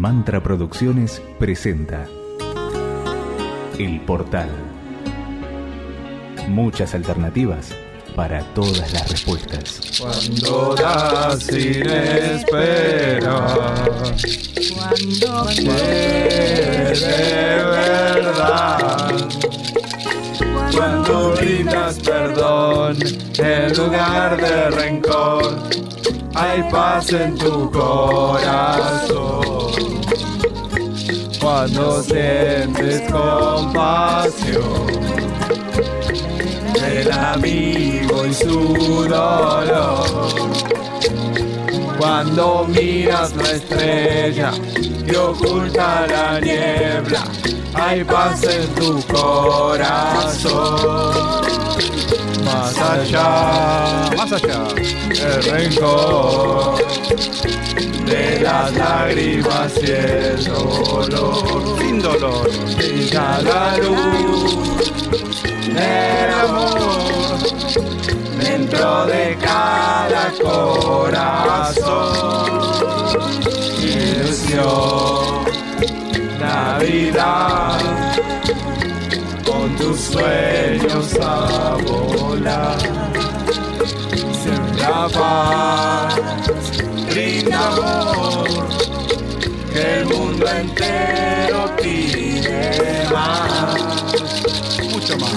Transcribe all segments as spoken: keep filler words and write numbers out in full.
Mantra Producciones presenta El Portal. Muchas alternativas para todas las respuestas. Cuando das sin esperar, cuando quieres de verdad, cuando brindas perdón en lugar de rencor, hay paz en tu corazón. Cuando sientes compasión del amigo y su dolor, cuando miras la estrella que oculta la niebla, hay paz en tu corazón. Más allá, más allá del rencor, de las lágrimas y el dolor, sin dolor, brilla la luz del amor dentro de cada corazón. Ilusión, Navidad, con tus sueños a volar. Siembra paz, brinda amor, que el mundo entero pide más, mucho más.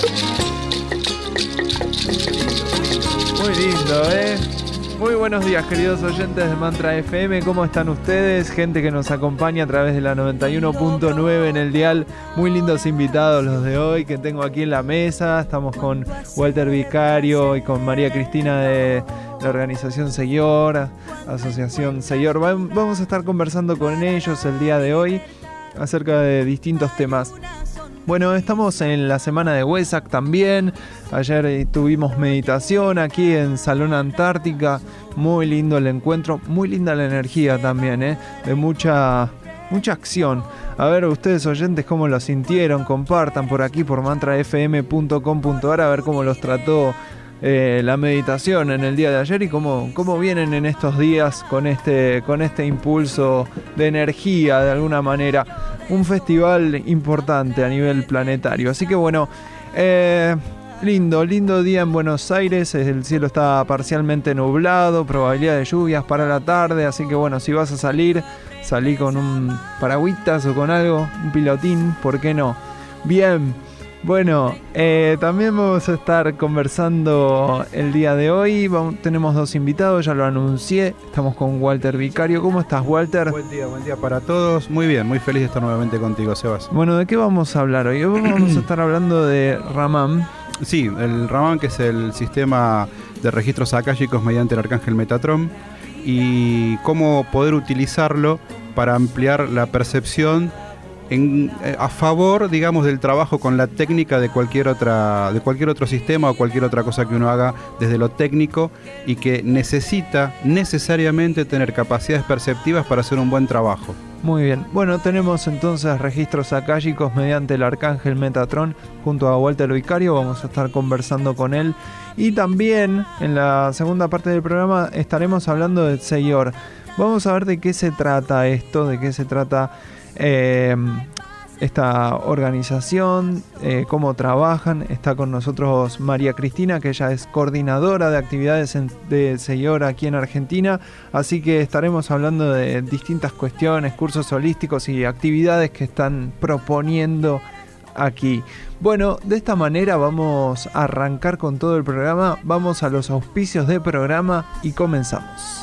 Muy lindo, ¿eh? Muy buenos días, queridos oyentes de Mantra F M. ¿Cómo están ustedes? Gente que nos acompaña a través de la noventa y uno punto nueve en el dial. Muy lindos invitados los de hoy que tengo aquí en la mesa. Estamos con Walter Vicario y con María Cristina de la organización Seyor, Asociación Seyor. Vamos a estar conversando con ellos el día de hoy acerca de distintos temas. Bueno, estamos en la semana de Wesak también. Ayer tuvimos meditación aquí en Salón Antártica. Muy lindo el encuentro, muy linda la energía también, ¿eh? De mucha, mucha acción. A ver, ustedes oyentes, ¿cómo lo sintieron? Compartan por aquí, por mantra f m punto com punto a r, a ver cómo los trató eh, la meditación en el día de ayer y cómo, cómo vienen en estos días con este, con este impulso de energía de alguna manera. Un festival importante a nivel planetario. Así que bueno, eh, lindo, lindo día en Buenos Aires. El cielo está parcialmente nublado, probabilidad de lluvias para la tarde. Así que bueno, si vas a salir, salí con un paragüitas o con algo, un pilotín, ¿por qué no? Bien, bueno, eh, también vamos a estar conversando el día de hoy. Vamos, tenemos dos invitados, ya lo anuncié. Estamos con Walter Vicario. ¿Cómo estás, Walter? Buen día, buen día para todos. Muy bien, muy feliz de estar nuevamente contigo, Sebas. Bueno, ¿de qué vamos a hablar hoy? Hoy vamos a estar hablando de Ramam. Sí, el Ramam, que es el sistema de registros akáshicos mediante el arcángel Metatron, y cómo poder utilizarlo para ampliar la percepción En, a favor, digamos, del trabajo con la técnica de cualquier otra, de cualquier otro sistema o cualquier otra cosa que uno haga desde lo técnico y que necesita necesariamente tener capacidades perceptivas para hacer un buen trabajo. Muy bien. Bueno, tenemos entonces registros akáshicos mediante el arcángel Metatron junto a Walter Vicario. Vamos a estar conversando con él. Y también en la segunda parte del programa estaremos hablando de Seyor. Vamos a ver de qué se trata esto, de qué se trata Eh, esta organización, eh, cómo trabajan. Está con nosotros María Cristina, que ella es coordinadora de actividades en, de Seyor aquí en Argentina, así que estaremos hablando de distintas cuestiones, cursos holísticos y actividades que están proponiendo aquí. Bueno, de esta manera vamos a arrancar con todo el programa. Vamos a los auspicios de programa y comenzamos.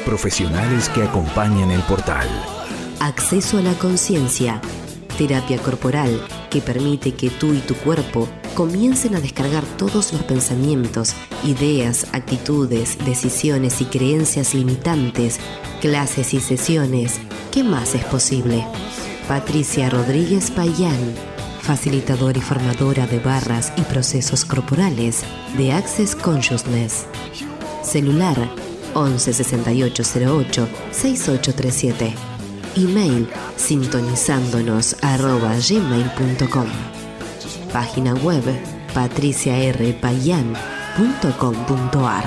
Profesionales que acompañan el portal. Acceso a la conciencia. Terapia corporal que permite que tú y tu cuerpo comiencen a descargar todos los pensamientos, ideas, actitudes, decisiones y creencias limitantes, clases y sesiones. ¿Qué más es posible? Patricia Rodríguez Payán, facilitadora y formadora de barras y procesos corporales de Access Consciousness. Celular once sesenta y ocho cero ocho sesenta y ocho treinta y siete. Email sintonizándonos arroba gmail punto com. Página web patricia r payán punto com punto a r.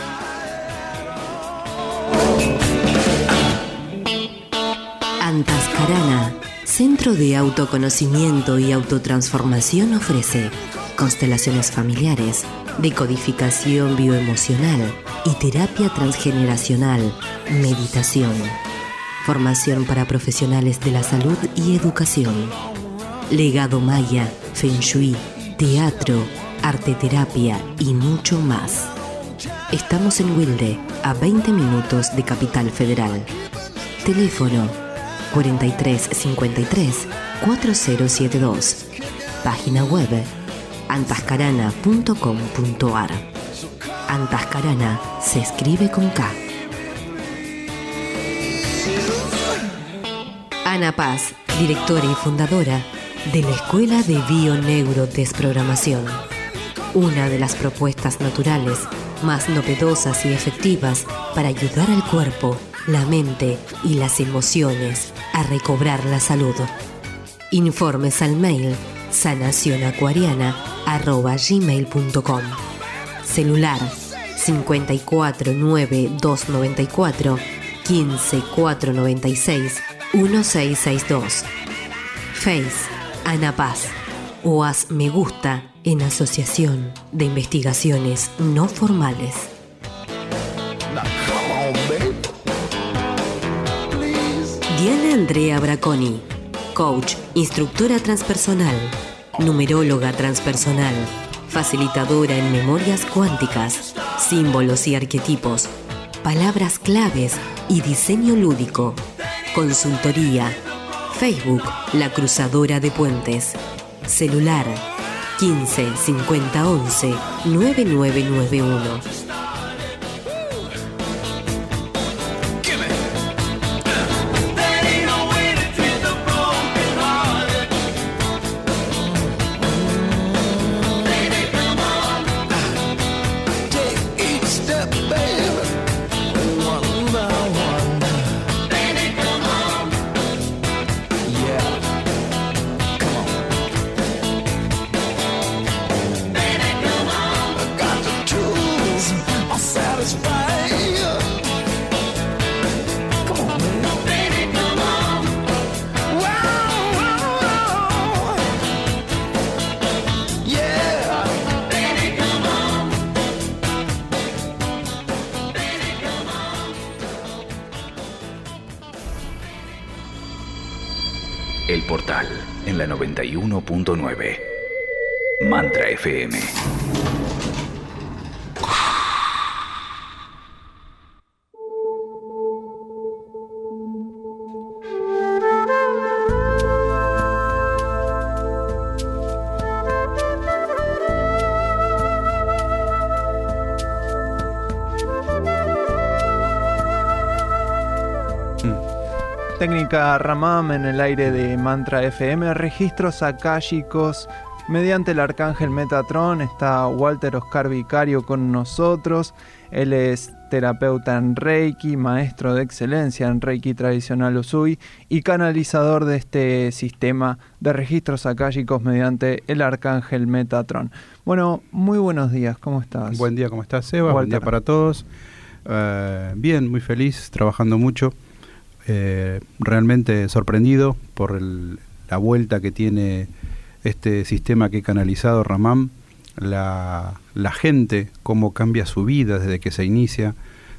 Antascarana, Centro de Autoconocimiento y Autotransformación, ofrece constelaciones familiares, decodificación bioemocional y terapia transgeneracional, meditación. Formación para profesionales de la salud y educación. Legado maya, feng shui, teatro, arteterapia y mucho más. Estamos en Wilde, a veinte minutos de Capital Federal. Teléfono cuarenta y tres cincuenta y tres cuarenta setenta y dos. Página web antascarana punto com punto a r. Antascarana se escribe con K. Ana Paz, directora y fundadora de la Escuela de Bio-Neuro-Desprogramación, una de las propuestas naturales más novedosas y efectivas para ayudar al cuerpo, la mente y las emociones a recobrar la salud. Informes al mail sanacionacuariana arroba gmail punto com. Celular cincuenta y cuatro nueve dos noventa y cuatro quince cuatro noventa y seis uno seis seis dos. Face Ana Paz o haz me gusta en Asociación de Investigaciones No Formales. Diana Andrea Braconi, coach, instructora transpersonal, numeróloga transpersonal, facilitadora en memorias cuánticas, símbolos y arquetipos, palabras claves y diseño lúdico. Consultoría. Facebook La Cruzadora de Puentes. Celular quince cincuenta once noventa y nueve noventa y uno. El portal en la noventa y uno punto nueve. Mantra F M. Técnica Ramam en el aire de Mantra F M, registros akáshicos mediante el arcángel Metatron. Está Walter Oscar Vicario con nosotros. Él es terapeuta en Reiki, maestro de excelencia en Reiki tradicional Usui y canalizador de este sistema de registros akáshicos mediante el arcángel Metatron. Bueno, muy buenos días, ¿cómo estás? Buen día, ¿cómo estás, Seba? Buen día para todos. Uh, bien, muy feliz, trabajando mucho. Eh, realmente sorprendido por el, la vuelta que tiene este sistema que he canalizado, Ramam, la, la gente, cómo cambia su vida desde que se inicia,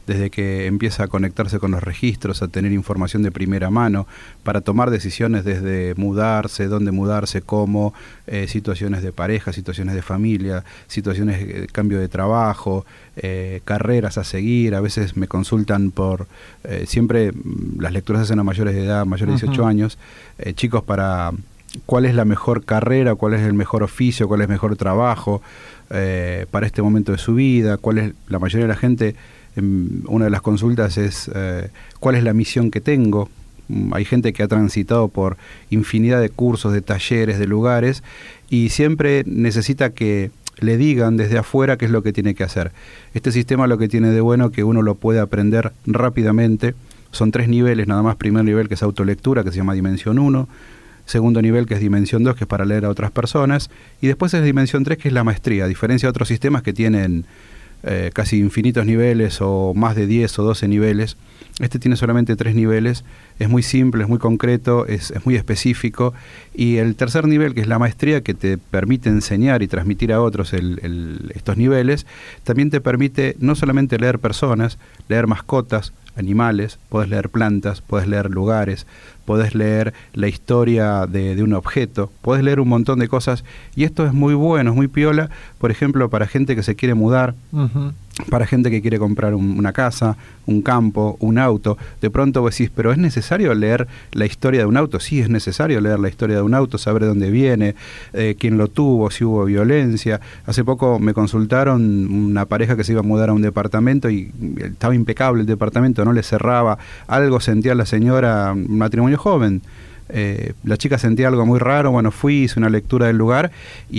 desde que empieza a conectarse con los registros, a tener información de primera mano, para tomar decisiones desde mudarse, dónde mudarse, cómo, eh, situaciones de pareja, situaciones de familia, situaciones de cambio de trabajo, eh, carreras a seguir. A veces me consultan por, eh, siempre las lecturas se hacen a mayores de edad, mayores de dieciocho uh-huh. años, eh, chicos para cuál es la mejor carrera, cuál es el mejor oficio, cuál es el mejor trabajo eh, para este momento de su vida, cuál es, la mayoría de la gente, eh, una de las consultas es eh, cuál es la misión que tengo. Hay gente que ha transitado por infinidad de cursos, de talleres, de lugares, y siempre necesita que le digan desde afuera qué es lo que tiene que hacer. Este sistema lo que tiene de bueno que uno lo puede aprender rápidamente. Son tres niveles nada más. Primer nivel, que es autolectura, que se llama Dimensión uno. Segundo nivel, que es Dimensión dos, que es para leer a otras personas. Y después es Dimensión tres, que es la maestría. A diferencia de otros sistemas que tienen eh, casi infinitos niveles o más de diez o doce niveles, este tiene solamente tres niveles. Es muy simple, es muy concreto, es, es muy específico. Y el tercer nivel, que es la maestría, que te permite enseñar y transmitir a otros el, el, estos niveles, también te permite no solamente leer personas, leer mascotas, animales, podés leer plantas, podés leer lugares, podés leer la historia de, de un objeto, podés leer un montón de cosas, y esto es muy bueno, es muy piola, por ejemplo, para gente que se quiere mudar, uh-huh. para gente que quiere comprar un, una casa, un campo, un auto. De pronto vos decís, pero ¿es necesario leer la historia de un auto? Sí, es necesario leer la historia de un auto, saber de dónde viene, eh, quién lo tuvo, si hubo violencia. Hace poco me consultaron una pareja que se iba a mudar a un departamento y estaba impecable el departamento, no le cerraba, algo sentía la señora, un matrimonio joven. Eh, la chica sentía algo muy raro. Bueno, fui, hice una lectura del lugar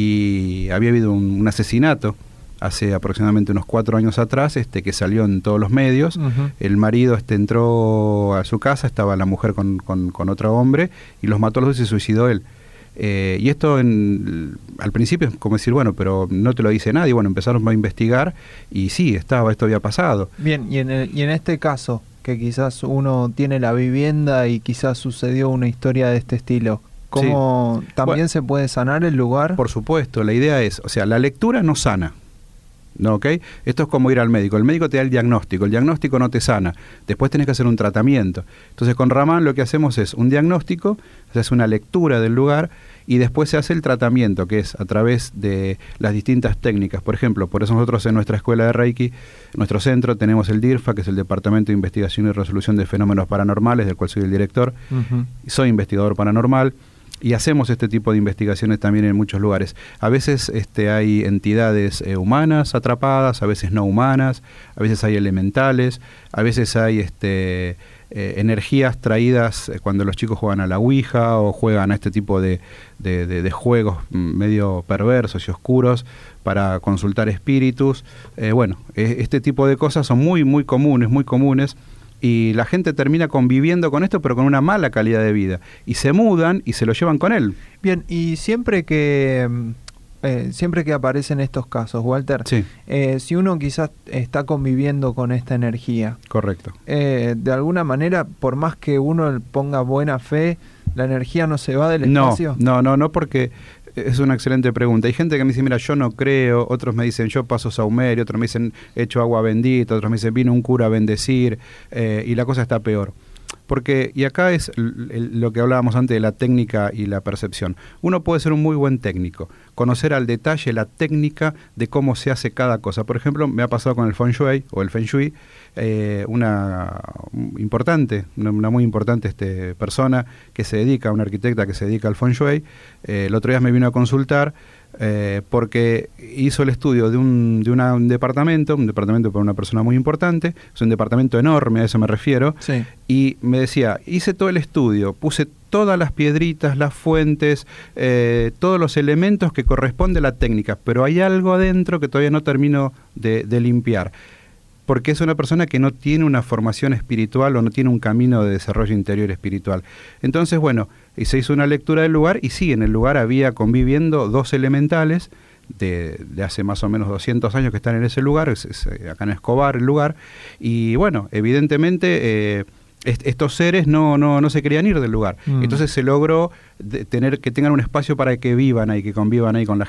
y había habido un, un asesinato hace aproximadamente unos cuatro años atrás, este que salió en todos los medios. Uh-huh. El marido este entró a su casa, estaba la mujer con, con, con otro hombre, y los mató a los dos y se suicidó él. Eh, y esto en, al principio es como decir, bueno, pero no te lo dice nadie. Bueno, empezaron a investigar y sí, estaba, esto había pasado. Bien, y en, el, y en este caso, que quizás uno tiene la vivienda y quizás sucedió una historia de este estilo, ¿cómo sí. también bueno, se puede sanar el lugar? Por supuesto, la idea es, o sea, la lectura no sana. ¿No? ¿Okay? Esto es como ir al médico. El médico te da el diagnóstico, el diagnóstico no te sana. Después tenés que hacer un tratamiento. Entonces con Ramán lo que hacemos es un diagnóstico, se hace una lectura del lugar y después se hace el tratamiento, que es a través de las distintas técnicas. Por ejemplo, por eso nosotros en nuestra escuela de Reiki, en nuestro centro, tenemos el DIRFA, que es el Departamento de Investigación y Resolución de Fenómenos Paranormales, del cual soy el director. Uh-huh. Soy investigador paranormal. Y hacemos este tipo de investigaciones también en muchos lugares. A veces este, hay entidades eh, humanas atrapadas, a veces no humanas, a veces hay elementales, a veces hay este, eh, energías traídas eh, cuando los chicos juegan a la Ouija o juegan a este tipo de, de, de, de juegos medio perversos y oscuros para consultar espíritus. Eh, bueno, eh, este tipo de cosas son muy, muy comunes, muy comunes. Y la gente termina conviviendo con esto, pero con una mala calidad de vida. Y se mudan y se lo llevan con él. Bien, y siempre que eh, siempre que aparecen estos casos, Walter, sí. eh, si uno quizás está conviviendo con esta energía. Correcto. Eh, de alguna manera, por más que uno ponga buena fe, ¿la energía no se va del espacio? No, no, no, no, porque es una excelente pregunta. Hay gente que me dice, mira, yo no creo, otros me dicen, yo paso saumerio, otros me dicen, echo agua bendita, otros me dicen, vino un cura a bendecir, eh, y la cosa está peor. Porque, y acá es el, el, lo que hablábamos antes de la técnica y la percepción. Uno puede ser un muy buen técnico, conocer al detalle la técnica de cómo se hace cada cosa. Por ejemplo, me ha pasado con el Feng Shui, o el Feng Shui, eh, una importante, una, una muy importante este, persona que se dedica, una arquitecta que se dedica al Feng Shui. Eh, el otro día me vino a consultar eh, porque hizo el estudio de un, de una, un departamento, un departamento para una persona muy importante, es un departamento enorme, a eso me refiero, sí. Y me decía, hice todo el estudio, puse todas las piedritas, las fuentes, eh, todos los elementos que corresponde a la técnica, pero hay algo adentro que todavía no termino de, de limpiar, porque es una persona que no tiene una formación espiritual o no tiene un camino de desarrollo interior espiritual. Entonces, bueno, y se hizo una lectura del lugar, y sí, en el lugar había conviviendo dos elementales de, de hace más o menos doscientos años que están en ese lugar, es, es acá en Escobar el lugar, y bueno, evidentemente eh, est- estos seres no, no, no se querían ir del lugar. Mm. Entonces se logró de, tener que tengan un espacio para que vivan ahí, que convivan ahí con la gente.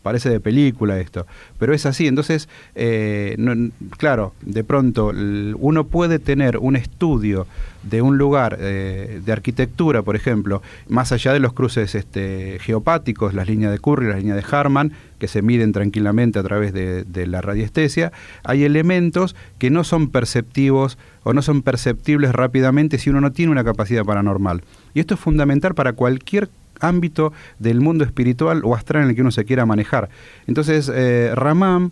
parece de película esto, pero es así. Entonces, eh, no, claro, de pronto uno puede tener un estudio de un lugar eh, de arquitectura, por ejemplo, más allá de los cruces este, geopáticos, las líneas de Curry, las líneas de Harman, que se miden tranquilamente a través de, de la radiestesia, hay elementos que no son perceptivos o no son perceptibles rápidamente si uno no tiene una capacidad paranormal. Y esto es fundamental para cualquier ámbito del mundo espiritual o astral en el que uno se quiera manejar. Entonces, eh, Ramam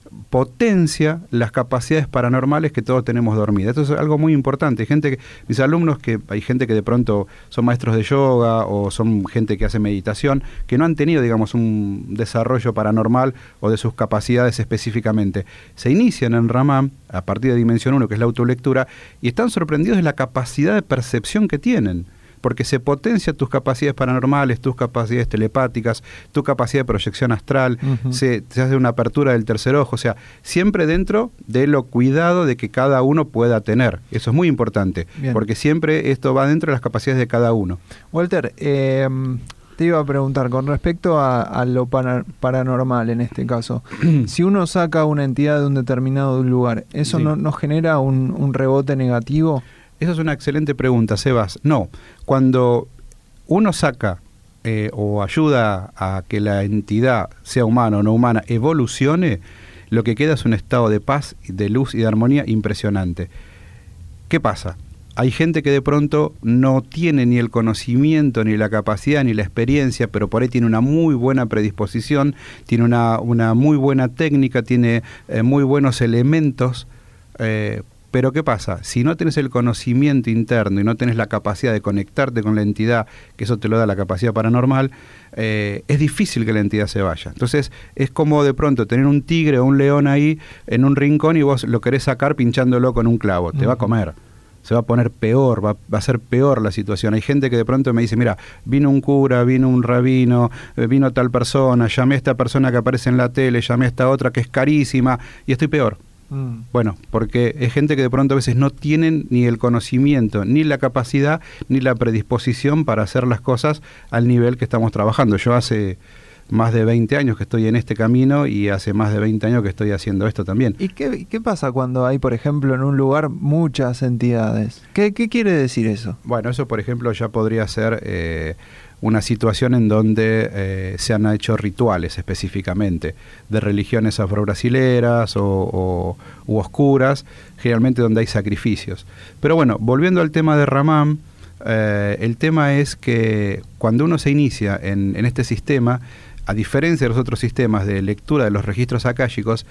potencia las capacidades paranormales que todos tenemos dormidas. Esto es algo muy importante. Hay gente que, mis alumnos, que hay gente que de pronto son maestros de yoga o son gente que hace meditación, que no han tenido, digamos, un desarrollo paranormal o de sus capacidades específicamente. Se inician en Ramam a partir de Dimensión uno, que es la autolectura, y están sorprendidos de la capacidad de percepción que tienen, porque se potencia tus capacidades paranormales, tus capacidades telepáticas, tu capacidad de proyección astral, uh-huh. se, se hace una apertura del tercer ojo, o sea, siempre dentro de lo cuidado de que cada uno pueda tener. Eso es muy importante, Bien. porque siempre esto va dentro de las capacidades de cada uno. Walter, eh, te iba a preguntar, con respecto a, a lo para, paranormal en este caso, si uno saca una entidad de un determinado lugar, ¿eso sí. no, no genera un, un rebote negativo? Esa es una excelente pregunta, Sebas. No, cuando uno saca eh, o ayuda a que la entidad, sea humana o no humana, evolucione, lo que queda es un estado de paz, de luz y de armonía impresionante. ¿Qué pasa? Hay gente que de pronto no tiene ni el conocimiento, ni la capacidad, ni la experiencia, pero por ahí tiene una muy buena predisposición, tiene una, una muy buena técnica, tiene eh, muy buenos elementos, eh, pero ¿qué pasa? Si no tenés el conocimiento interno y no tenés la capacidad de conectarte con la entidad, que eso te lo da la capacidad paranormal, eh, es difícil que la entidad se vaya. Entonces es como de pronto tener un tigre o un león ahí en un rincón y vos lo querés sacar pinchándolo con un clavo. Te uh-huh. va a comer. Se va a poner peor, va, va a ser peor la situación. Hay gente que de pronto me dice, mira, vino un cura, vino un rabino, vino tal persona, llamé a esta persona que aparece en la tele, llamé a esta otra que es carísima y estoy peor. Mm. Bueno, porque es gente que de pronto a veces no tienen ni el conocimiento, ni la capacidad, ni la predisposición para hacer las cosas al nivel que estamos trabajando. Yo hace más de veinte años que estoy en este camino y hace más de veinte años que estoy haciendo esto también. ¿Y qué, qué pasa cuando hay, por ejemplo, en un lugar muchas entidades? ¿Qué, qué quiere decir eso? Bueno, eso, por ejemplo, ya podría ser eh, una situación en donde eh, se han hecho rituales específicamente de religiones afro-brasileras o, o u oscuras, generalmente donde hay sacrificios. Pero bueno, volviendo al tema de Ramam, eh, el tema es que cuando uno se inicia en, en este sistema, a diferencia de los otros sistemas de lectura de los registros akáshicos,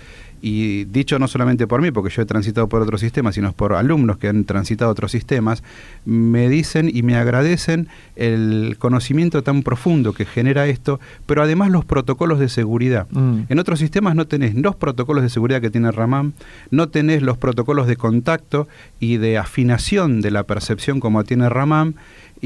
y dicho no solamente por mí, porque yo he transitado por otros sistemas, sino por alumnos que han transitado otros sistemas, me dicen y me agradecen el conocimiento tan profundo que genera esto, pero además los protocolos de seguridad. Mm. En otros sistemas no tenés los protocolos de seguridad que tiene Ramam, no tenés los protocolos de contacto y de afinación de la percepción como tiene Ramam,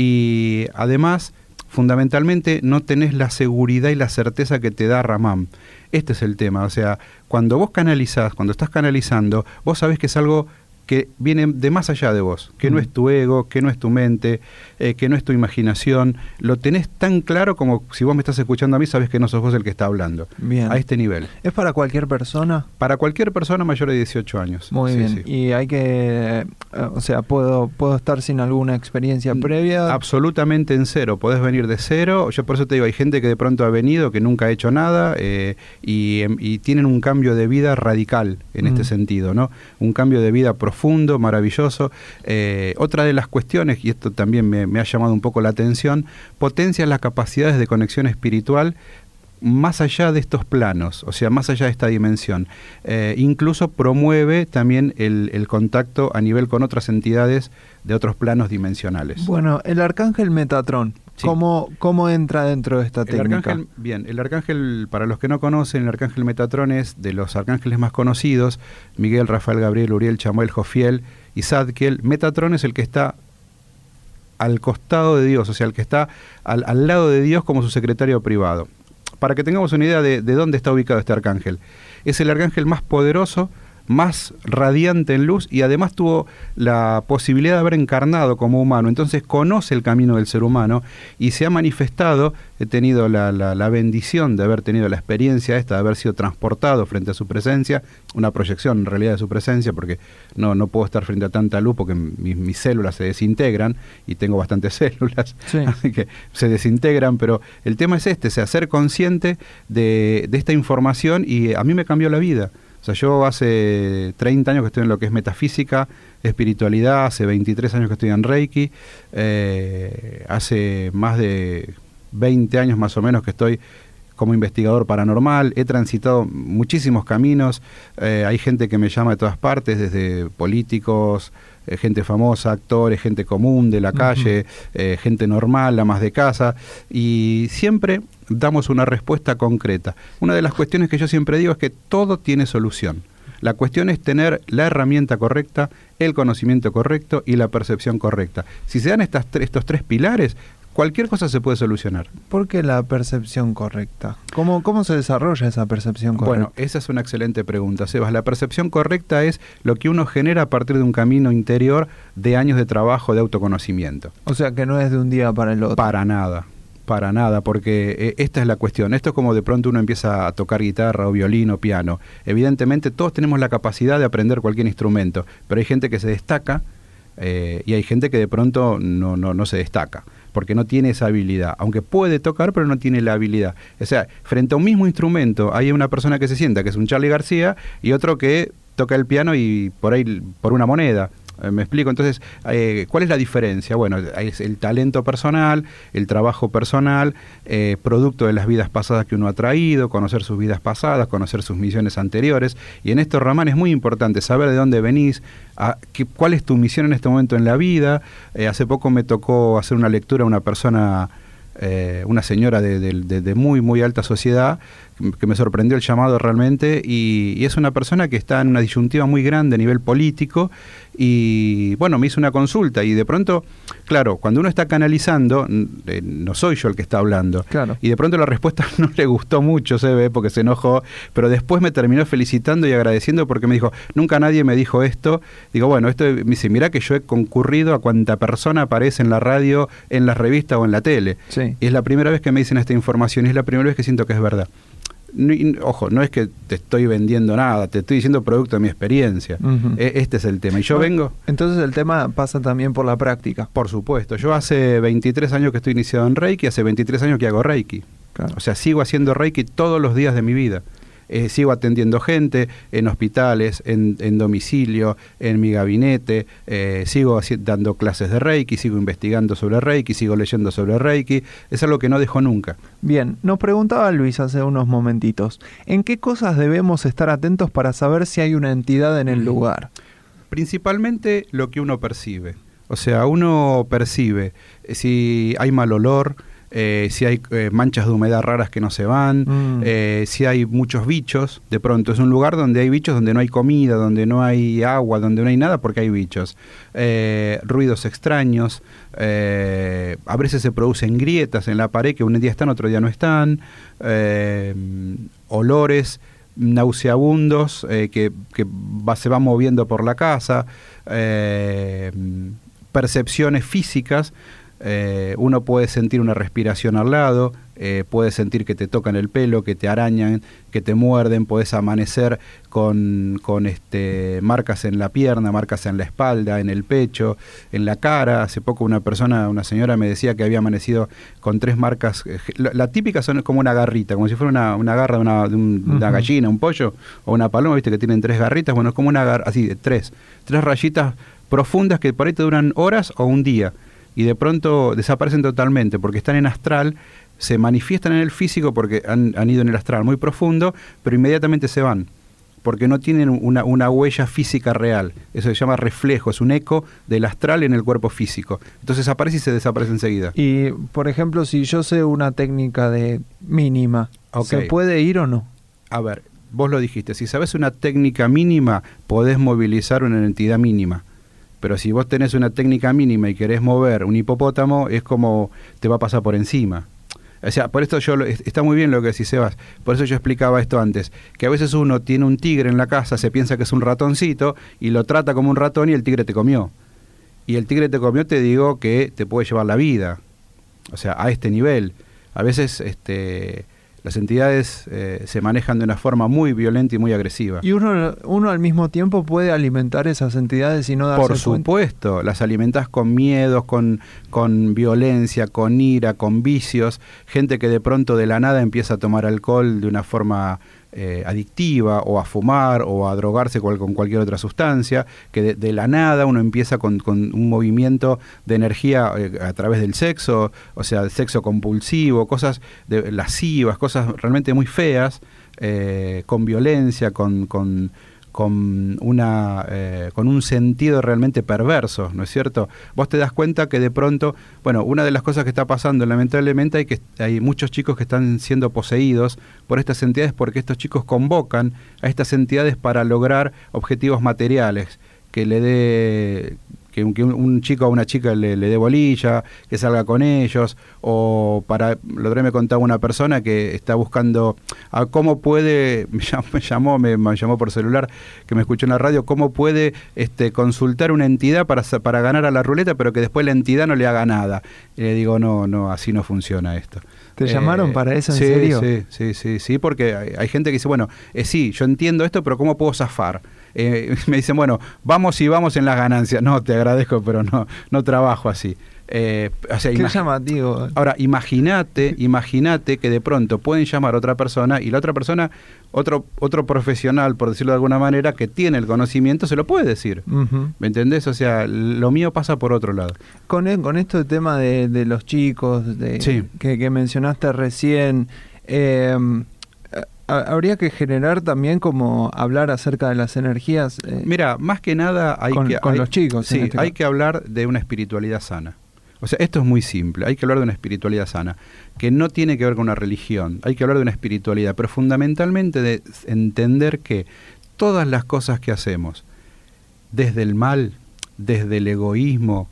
y además fundamentalmente no tenés la seguridad y la certeza que te da Ramam. Este es el tema, o sea, cuando vos canalizás, cuando estás canalizando, vos sabés que es algo que viene de más allá de vos, que mm. no es tu ego, que no es tu mente, eh, que no es tu imaginación, lo tenés tan claro como si vos me estás escuchando a mí, sabés que no sos vos el que está hablando. Bien. A este nivel. ¿Es para cualquier persona? Para cualquier persona mayor de dieciocho años. Muy sí, bien, sí. Y hay que, o sea, ¿puedo, puedo estar sin alguna experiencia previa? Absolutamente en cero, podés venir de cero. Yo por eso te digo, hay gente que de pronto ha venido, que nunca ha hecho nada, eh, y, y tienen un cambio de vida radical en mm. este sentido, ¿no? Un cambio de vida profundo, profundo, maravilloso. Eh, otra de las cuestiones, y esto también me, me ha llamado un poco la atención, potencia las capacidades de conexión espiritual más allá de estos planos, o sea, más allá de esta dimensión. Eh, incluso promueve también el, el contacto a nivel con otras entidades de otros planos dimensionales. Bueno, el arcángel Metatrón, sí. ¿cómo, ¿cómo entra dentro de esta el técnica? Arcángel, bien, el arcángel, para los que no conocen, el arcángel Metatrón es de los arcángeles más conocidos: Miguel, Rafael, Gabriel, Uriel, Chamuel, Jofiel y Zadkiel. Metatrón es el que está al costado de Dios, o sea, el que está al, al lado de Dios como su secretario privado. Para que tengamos una idea de, de dónde está ubicado este arcángel. Es el arcángel más poderoso más radiante en luz y además tuvo la posibilidad de haber encarnado como humano, entonces conoce el camino del ser humano y se ha manifestado. He tenido la, la, la bendición de haber tenido la experiencia esta, de haber sido transportado frente a su presencia, una proyección en realidad de su presencia, porque no, no puedo estar frente a tanta luz porque mis, mis células se desintegran, y tengo bastantes células, sí. Así que se desintegran, pero el tema es este, o sea, ser consciente de, de esta información, y a mí me cambió la vida. O sea, yo hace treinta años que estoy en lo que es metafísica, espiritualidad, hace veintitrés años que estoy en Reiki, eh, hace más de veinte años más o menos que estoy como investigador paranormal, he transitado muchísimos caminos, eh, hay gente que me llama de todas partes, desde políticos, eh, gente famosa, actores, gente común de la calle, uh-huh. eh, gente normal, amas de casa, y siempre damos una respuesta concreta. Una de las cuestiones que yo siempre digo es que todo tiene solución. La cuestión es tener la herramienta correcta, el conocimiento correcto y la percepción correcta. Si se dan estas, estos tres pilares, cualquier cosa se puede solucionar. ¿Por qué la percepción correcta? ¿Cómo, cómo se desarrolla esa percepción correcta? Bueno, esa es una excelente pregunta, Sebas. La percepción correcta es lo que uno genera a partir de un camino interior de años de trabajo, de autoconocimiento. O sea, que no es de un día para el otro. Para nada. Para nada, porque eh, esta es la cuestión. Esto es como de pronto uno empieza a tocar guitarra o violín o piano. Evidentemente todos tenemos la capacidad de aprender cualquier instrumento, pero hay gente que se destaca eh, y hay gente que de pronto no, no, no se destaca, porque no tiene esa habilidad, aunque puede tocar, pero no tiene la habilidad. O sea, frente a un mismo instrumento hay una persona que se sienta, que es un Charly García, y otro que toca el piano y por ahí por una moneda. ¿Me explico? Entonces, eh, ¿cuál es la diferencia? Bueno, es el talento personal, el trabajo personal, eh, producto de las vidas pasadas que uno ha traído, conocer sus vidas pasadas, conocer sus misiones anteriores. Y en esto, Ramán, es muy importante saber de dónde venís, a, qué, cuál es tu misión en este momento en la vida. Eh, hace poco me tocó hacer una lectura a una persona, eh, una señora de, de, de, de muy, muy alta sociedad, que me sorprendió el llamado realmente, y, y es una persona que está en una disyuntiva muy grande a nivel político, y bueno, me hizo una consulta, y de pronto, claro, cuando uno está canalizando, eh, no soy yo el que está hablando, claro. Y de pronto la respuesta no le gustó mucho, se ve, porque se enojó, pero después me terminó felicitando y agradeciendo porque me dijo, nunca nadie me dijo esto. Digo, bueno, esto me dice, mirá que yo he concurrido a cuanta persona aparece en la radio, en las revistas o en la tele, sí. Y es la primera vez que me dicen esta información, y es la primera vez que siento que es verdad. No, ojo, no es que te estoy vendiendo nada, te estoy diciendo producto de mi experiencia. Uh-huh. Este es el tema. Y yo bueno, vengo... Entonces el tema pasa también por la práctica. Por supuesto. Yo hace veintitrés años que estoy iniciado en Reiki, hace veintitrés años que hago Reiki. Claro. O sea, sigo haciendo Reiki todos los días de mi vida. Eh, sigo atendiendo gente en hospitales, en, en domicilio, en mi gabinete, eh, sigo haci- dando clases de Reiki, sigo investigando sobre Reiki, sigo leyendo sobre Reiki. Es algo que no dejo nunca. Bien, nos preguntaba Luis hace unos momentitos, ¿en qué cosas debemos estar atentos para saber si hay una entidad en el lugar? Principalmente lo que uno percibe. O sea, uno percibe eh, si hay mal olor, Eh, si hay eh, manchas de humedad raras que no se van, mm. eh, si hay muchos bichos, de pronto es un lugar donde hay bichos, donde no hay comida, donde no hay agua, donde no hay nada porque hay bichos, eh, ruidos extraños, eh, a veces se producen grietas en la pared que un día están, otro día no están, eh, olores nauseabundos eh, que, que va, se van moviendo por la casa, eh, percepciones físicas. Eh, uno puede sentir una respiración al lado, eh, puedes sentir que te tocan el pelo, que te arañan, que te muerden, puedes amanecer con, con este, marcas en la pierna, marcas en la espalda, en el pecho, en la cara. Hace poco una persona, una señora me decía que había amanecido con tres marcas, eh, la, la típica son como una garrita, como si fuera una, una garra de, una, de un, uh-huh. una gallina, un pollo o una paloma, viste que tienen tres garritas, bueno, es como una garra, así, tres, tres rayitas profundas que por ahí te duran horas o un día. Y de pronto desaparecen totalmente porque están en astral, se manifiestan en el físico porque han, han ido en el astral muy profundo, pero inmediatamente se van, porque no tienen una, una huella física real. Eso se llama reflejo, es un eco del astral en el cuerpo físico. Entonces aparece y se desaparece enseguida. Y, por ejemplo, si yo sé una técnica de mínima, okay. ¿Se puede ir o no? A ver, vos lo dijiste, si sabes una técnica mínima, podés movilizar una entidad mínima. Pero si vos tenés una técnica mínima y querés mover un hipopótamo, es como te va a pasar por encima. O sea, por esto yo, está muy bien lo que decís, Sebas, por eso yo explicaba esto antes, que a veces uno tiene un tigre en la casa, se piensa que es un ratoncito y lo trata como un ratón y el tigre te comió. Y el tigre te comió, te digo que te puede llevar la vida, o sea, a este nivel. A veces este, las entidades eh, se manejan de una forma muy violenta y muy agresiva. Y uno, uno al mismo tiempo puede alimentar esas entidades y no darse Por supuesto, cuenta. Las alimentás con miedos, con, con violencia, con ira, con vicios. Gente que de pronto de la nada empieza a tomar alcohol de una forma eh, adictiva, o a fumar, o a drogarse cual, con cualquier otra sustancia, que de, de la nada uno empieza con, con un movimiento de energía eh, a través del sexo, o sea, sexo compulsivo, cosas de, lascivas, cosas realmente muy feas, eh, con violencia, con... con con una eh, con un sentido realmente perverso, ¿no es cierto? Vos te das cuenta que de pronto, bueno, una de las cosas que está pasando, lamentablemente, hay que hay muchos chicos que están siendo poseídos por estas entidades, porque estos chicos convocan a estas entidades para lograr objetivos materiales, que le dé que un, que un chico a una chica le, le dé bolilla, que salga con ellos, o para, lo otro día me contaba una persona que está buscando a cómo puede, me llamó, me, me llamó por celular, que me escuchó en la radio, cómo puede este, consultar una entidad para, para ganar a la ruleta, pero que después la entidad no le haga nada. Y le digo, no, no, así no funciona esto. ¿Te eh, llamaron para eso, en sí, serio? Sí, sí, sí, sí, porque hay, hay gente que dice, bueno, eh, sí, yo entiendo esto, pero ¿cómo puedo zafar? Eh, me dicen, bueno, vamos y vamos en las ganancias. No, te agradezco, pero no, no trabajo así. Eh, o sea, ¿Qué imag- llamativo? Ahora, imagínate, imagínate que de pronto pueden llamar a otra persona y la otra persona, otro otro profesional, por decirlo de alguna manera, que tiene el conocimiento, se lo puede decir. Uh-huh. ¿Me entendés? O sea, lo mío pasa por otro lado. Con, el, con esto el tema de, de los chicos de, sí. que, que mencionaste recién, eh, habría que generar también como hablar acerca de las energías. Eh, Mira, más que nada hay con, que... Con hay, los chicos. Sí, este hay caso. que hablar de una espiritualidad sana. O sea, esto es muy simple, hay que hablar de una espiritualidad sana, que no tiene que ver con una religión, hay que hablar de una espiritualidad, pero fundamentalmente de entender que todas las cosas que hacemos, desde el mal, desde el egoísmo,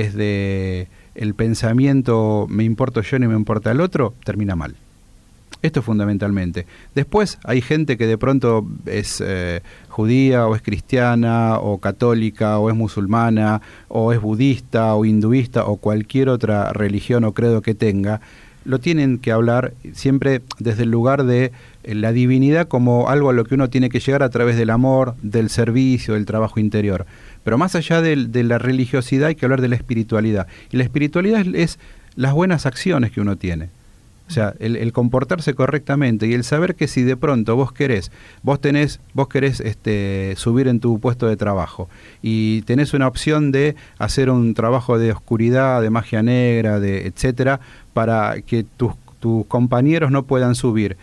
desde el pensamiento me importo yo ni me importa el otro, termina mal. Esto fundamentalmente. Después hay gente que de pronto es eh, judía o es cristiana o católica o es musulmana o es budista o hinduista o cualquier otra religión o credo que tenga. Lo tienen que hablar siempre desde el lugar de eh, la divinidad como algo a lo que uno tiene que llegar a través del amor, del servicio, del trabajo interior. Pero más allá de, de la religiosidad hay que hablar de la espiritualidad. Y la espiritualidad es, es las buenas acciones que uno tiene. O sea, el, el comportarse correctamente y el saber que si de pronto vos querés, vos tenés, vos querés este, subir en tu puesto de trabajo y tenés una opción de hacer un trabajo de oscuridad, de magia negra, de etcétera, para que tus, tus compañeros no puedan subir.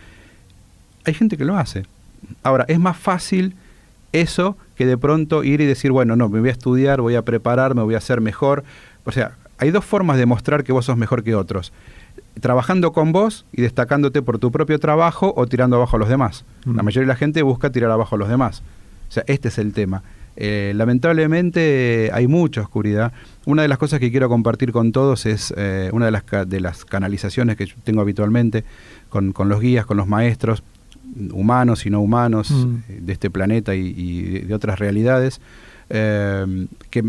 Hay gente que lo hace. Ahora, es más fácil eso que de pronto ir y decir, bueno, no, me voy a estudiar, voy a prepararme, voy a ser mejor. O sea, hay dos formas de mostrar que vos sos mejor que otros. Trabajando con vos y destacándote por tu propio trabajo o tirando abajo a los demás. Mm. La mayoría de la gente busca tirar abajo a los demás. O sea, este es el tema. Eh, lamentablemente hay mucha oscuridad. Una de las cosas que quiero compartir con todos es eh, una de las, ca- de las canalizaciones que yo tengo habitualmente con, con los guías, con los maestros, humanos y no humanos, mm. eh, de este planeta y, y de, de otras realidades, eh, que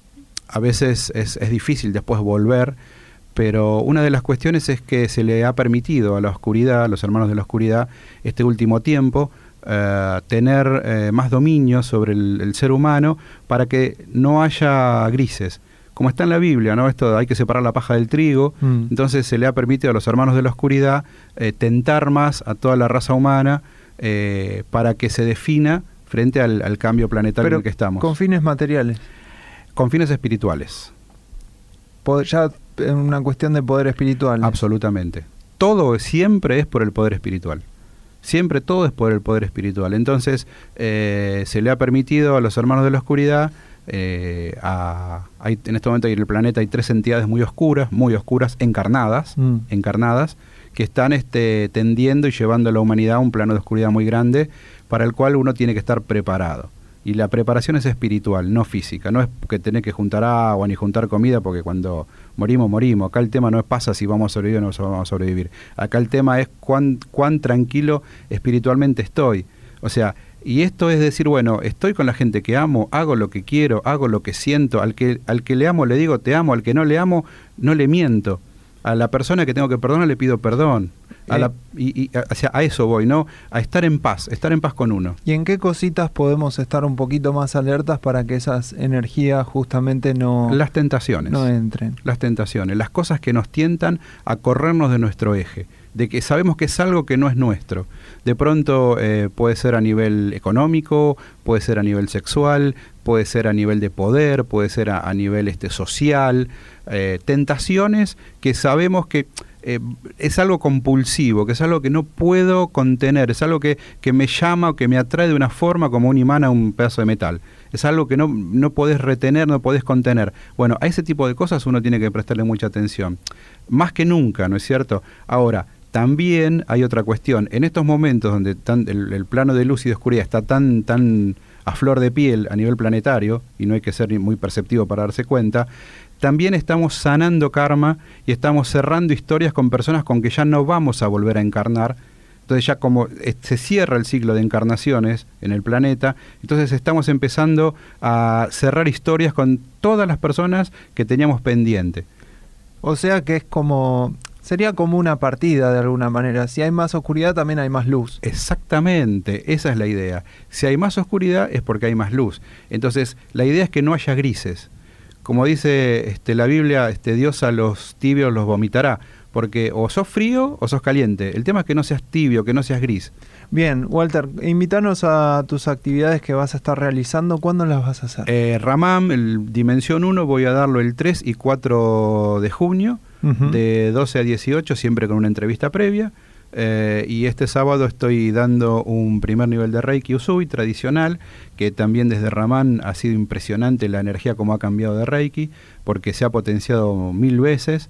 a veces es, es difícil después volver. Pero una de las cuestiones es que se le ha permitido a la oscuridad, a los hermanos de la oscuridad, este último tiempo, eh, tener eh, más dominio sobre el, el ser humano para que no haya grises. Como está en la Biblia, ¿no? Esto hay que separar la paja del trigo, mm. entonces se le ha permitido a los hermanos de la oscuridad eh, tentar más a toda la raza humana eh, para que se defina frente al, al cambio planetario Pero en el que estamos. Con fines materiales. Con fines espirituales. Ya en una cuestión de poder espiritual. Absolutamente. Todo siempre es por el poder espiritual. Siempre todo es por el poder espiritual. Entonces, eh, se le ha permitido a los hermanos de la oscuridad, eh, a, hay, en este momento en el planeta hay tres entidades muy oscuras, muy oscuras, encarnadas, mm. encarnadas, que están este, tendiendo y llevando a la humanidad a un plano de oscuridad muy grande, para el cual uno tiene que estar preparado. Y la preparación es espiritual, no física. No es que tenés que juntar agua ni juntar comida, porque cuando morimos, morimos. Acá el tema no es pasa si vamos a sobrevivir o no vamos a sobrevivir. Acá el tema es cuán, cuán tranquilo espiritualmente estoy. O sea, y esto es decir, bueno, estoy con la gente que amo, hago lo que quiero, hago lo que siento. Al que, al que le amo le digo te amo, al que no le amo no le miento. A la persona que tengo que perdonar le pido perdón. A, la, y, y, a, o sea, a eso voy, ¿no? A estar en paz, estar en paz con uno. ¿Y en qué cositas podemos estar un poquito más alertas para que esas energías justamente no... Las tentaciones. No entren. Las tentaciones, las cosas que nos tientan a corrernos de nuestro eje, de que sabemos que es algo que no es nuestro. De pronto eh, puede ser a nivel económico, puede ser a nivel sexual, puede ser a nivel de poder, puede ser a, a nivel este, social, eh, tentaciones que sabemos que eh, es algo compulsivo, que es algo que no puedo contener, es algo que, que me llama o que me atrae de una forma como un imán a un pedazo de metal. Es algo que no, no podés retener, no podés contener. Bueno, a ese tipo de cosas uno tiene que prestarle mucha atención. Más que nunca, ¿no es cierto? Ahora, también hay otra cuestión. En estos momentos donde tan, el, el plano de luz y de oscuridad está tan, tan a flor de piel a nivel planetario, y no hay que ser muy perceptivo para darse cuenta, también estamos sanando karma y estamos cerrando historias con personas con que ya no vamos a volver a encarnar. Entonces ya como se cierra el ciclo de encarnaciones en el planeta, entonces estamos empezando a cerrar historias con todas las personas que teníamos pendiente. O sea que es como... Sería como una partida de alguna manera. Si hay más oscuridad, también hay más luz. Exactamente, esa es la idea. Si hay más oscuridad es porque hay más luz. Entonces, la idea es que no haya grises. Como dice este, la Biblia, este, Dios a los tibios los vomitará. Porque o sos frío o sos caliente. El tema es que no seas tibio, que no seas gris. Bien, Walter, invítanos a tus actividades que vas a estar realizando. ¿Cuándo las vas a hacer? Eh, Ramam, el Dimensión uno, voy a darlo el tres y cuatro de junio. Uh-huh. De doce a dieciocho, siempre con una entrevista previa. Eh, y este sábado estoy dando un primer nivel de Reiki Usui tradicional, que también desde Ramán ha sido impresionante la energía como ha cambiado de Reiki, porque se ha potenciado mil veces.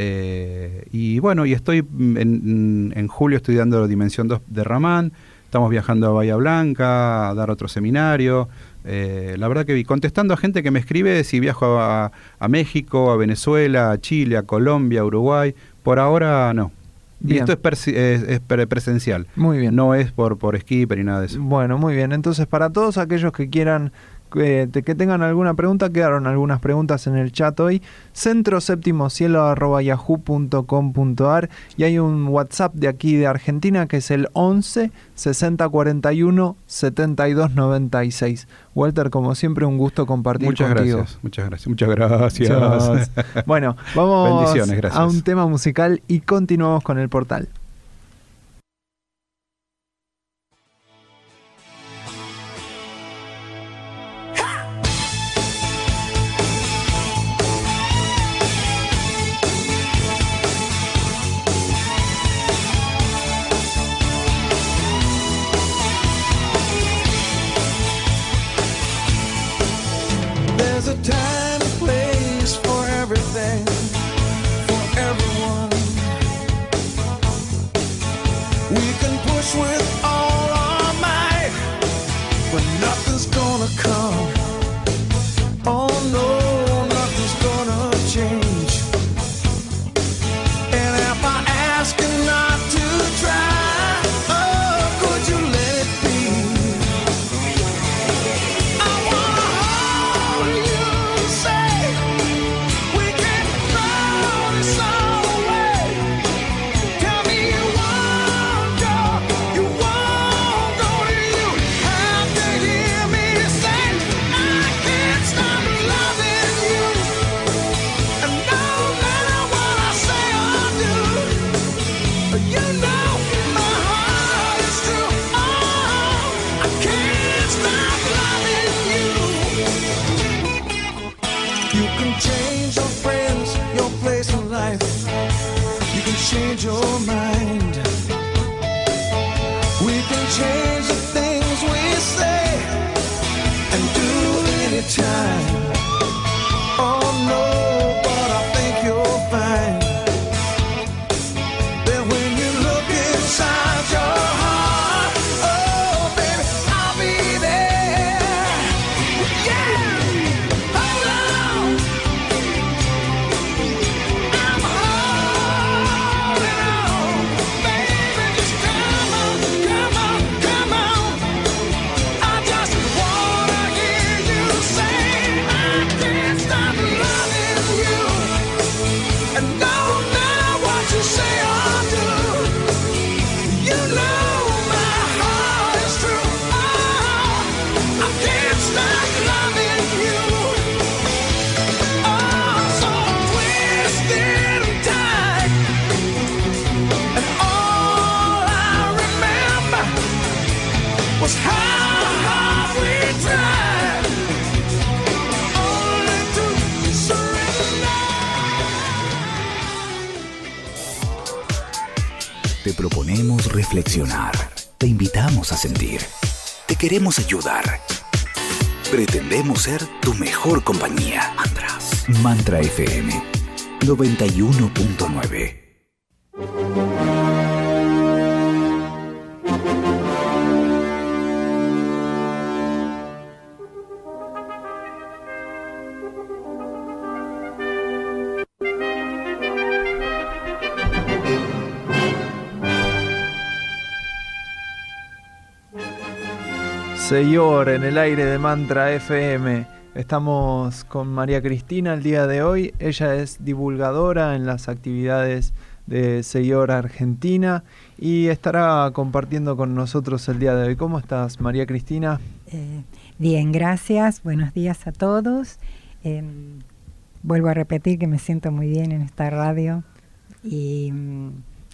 Eh, y bueno, y estoy en, en julio estoy dando Dimensión dos de Ramán. Estamos viajando a Bahía Blanca a dar otro seminario. Eh, la verdad que vi, contestando a gente que me escribe si viajo a, a México, a Venezuela, a Chile, a Colombia, a Uruguay. Por ahora no. Bien. Y esto es, persi- es, es presencial. Muy bien. No es por, por Skipper ni nada de eso. Bueno, muy bien. Entonces, para todos aquellos que quieran, eh, te, que tengan alguna pregunta, quedaron algunas preguntas en el chat hoy. centro séptimo cielo arroba yahoo punto com punto ar, y hay un WhatsApp de aquí de Argentina que es el once sesenta cuarenta y uno setenta y dos noventa y seis. Walter, como siempre, un gusto compartir muchas contigo. Gracias, muchas gracias, muchas gracias. Bueno, vamos Bendiciones, gracias. a un tema musical y continuamos con el portal. Time and place for everything, for everyone. We can push with all our might, but nothing's gonna come. Oh no, nothing's gonna change. And if I ask you not to try, oh, could you let it be? Change your mind. We can change the things we say and do anytime. Oh no, but I think you'll find that when you look inside your heart, oh baby, I'll be there. proponemos reflexionar. Te invitamos a sentir. Te queremos ayudar. Pretendemos ser tu mejor compañía. Mantras. Mantra F M noventa y uno punto nueve. Señor, en el aire de Mantra F M. Estamos con María Cristina el día de hoy. Ella es divulgadora en las actividades de Señor Argentina y estará compartiendo con nosotros el día de hoy. ¿Cómo estás, María Cristina? Eh, bien, gracias. Buenos días a todos. Eh, vuelvo a repetir que me siento muy bien en esta radio y mm,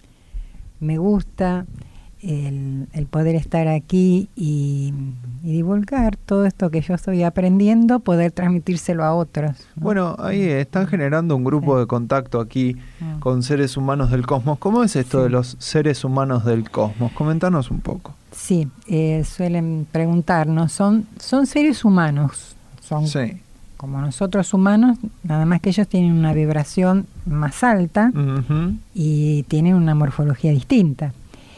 me gusta El, el poder estar aquí y, y divulgar todo esto que yo estoy aprendiendo, poder transmitírselo a otros, ¿no? Bueno, ahí están generando un grupo sí. de contacto aquí mm. con seres humanos del cosmos. ¿Cómo es esto sí. de los seres humanos del cosmos? Coméntanos un poco. Sí, eh, suelen preguntarnos, son, son seres humanos, son sí. como nosotros humanos, nada más que ellos tienen una vibración más alta uh-huh. y tienen una morfología distinta.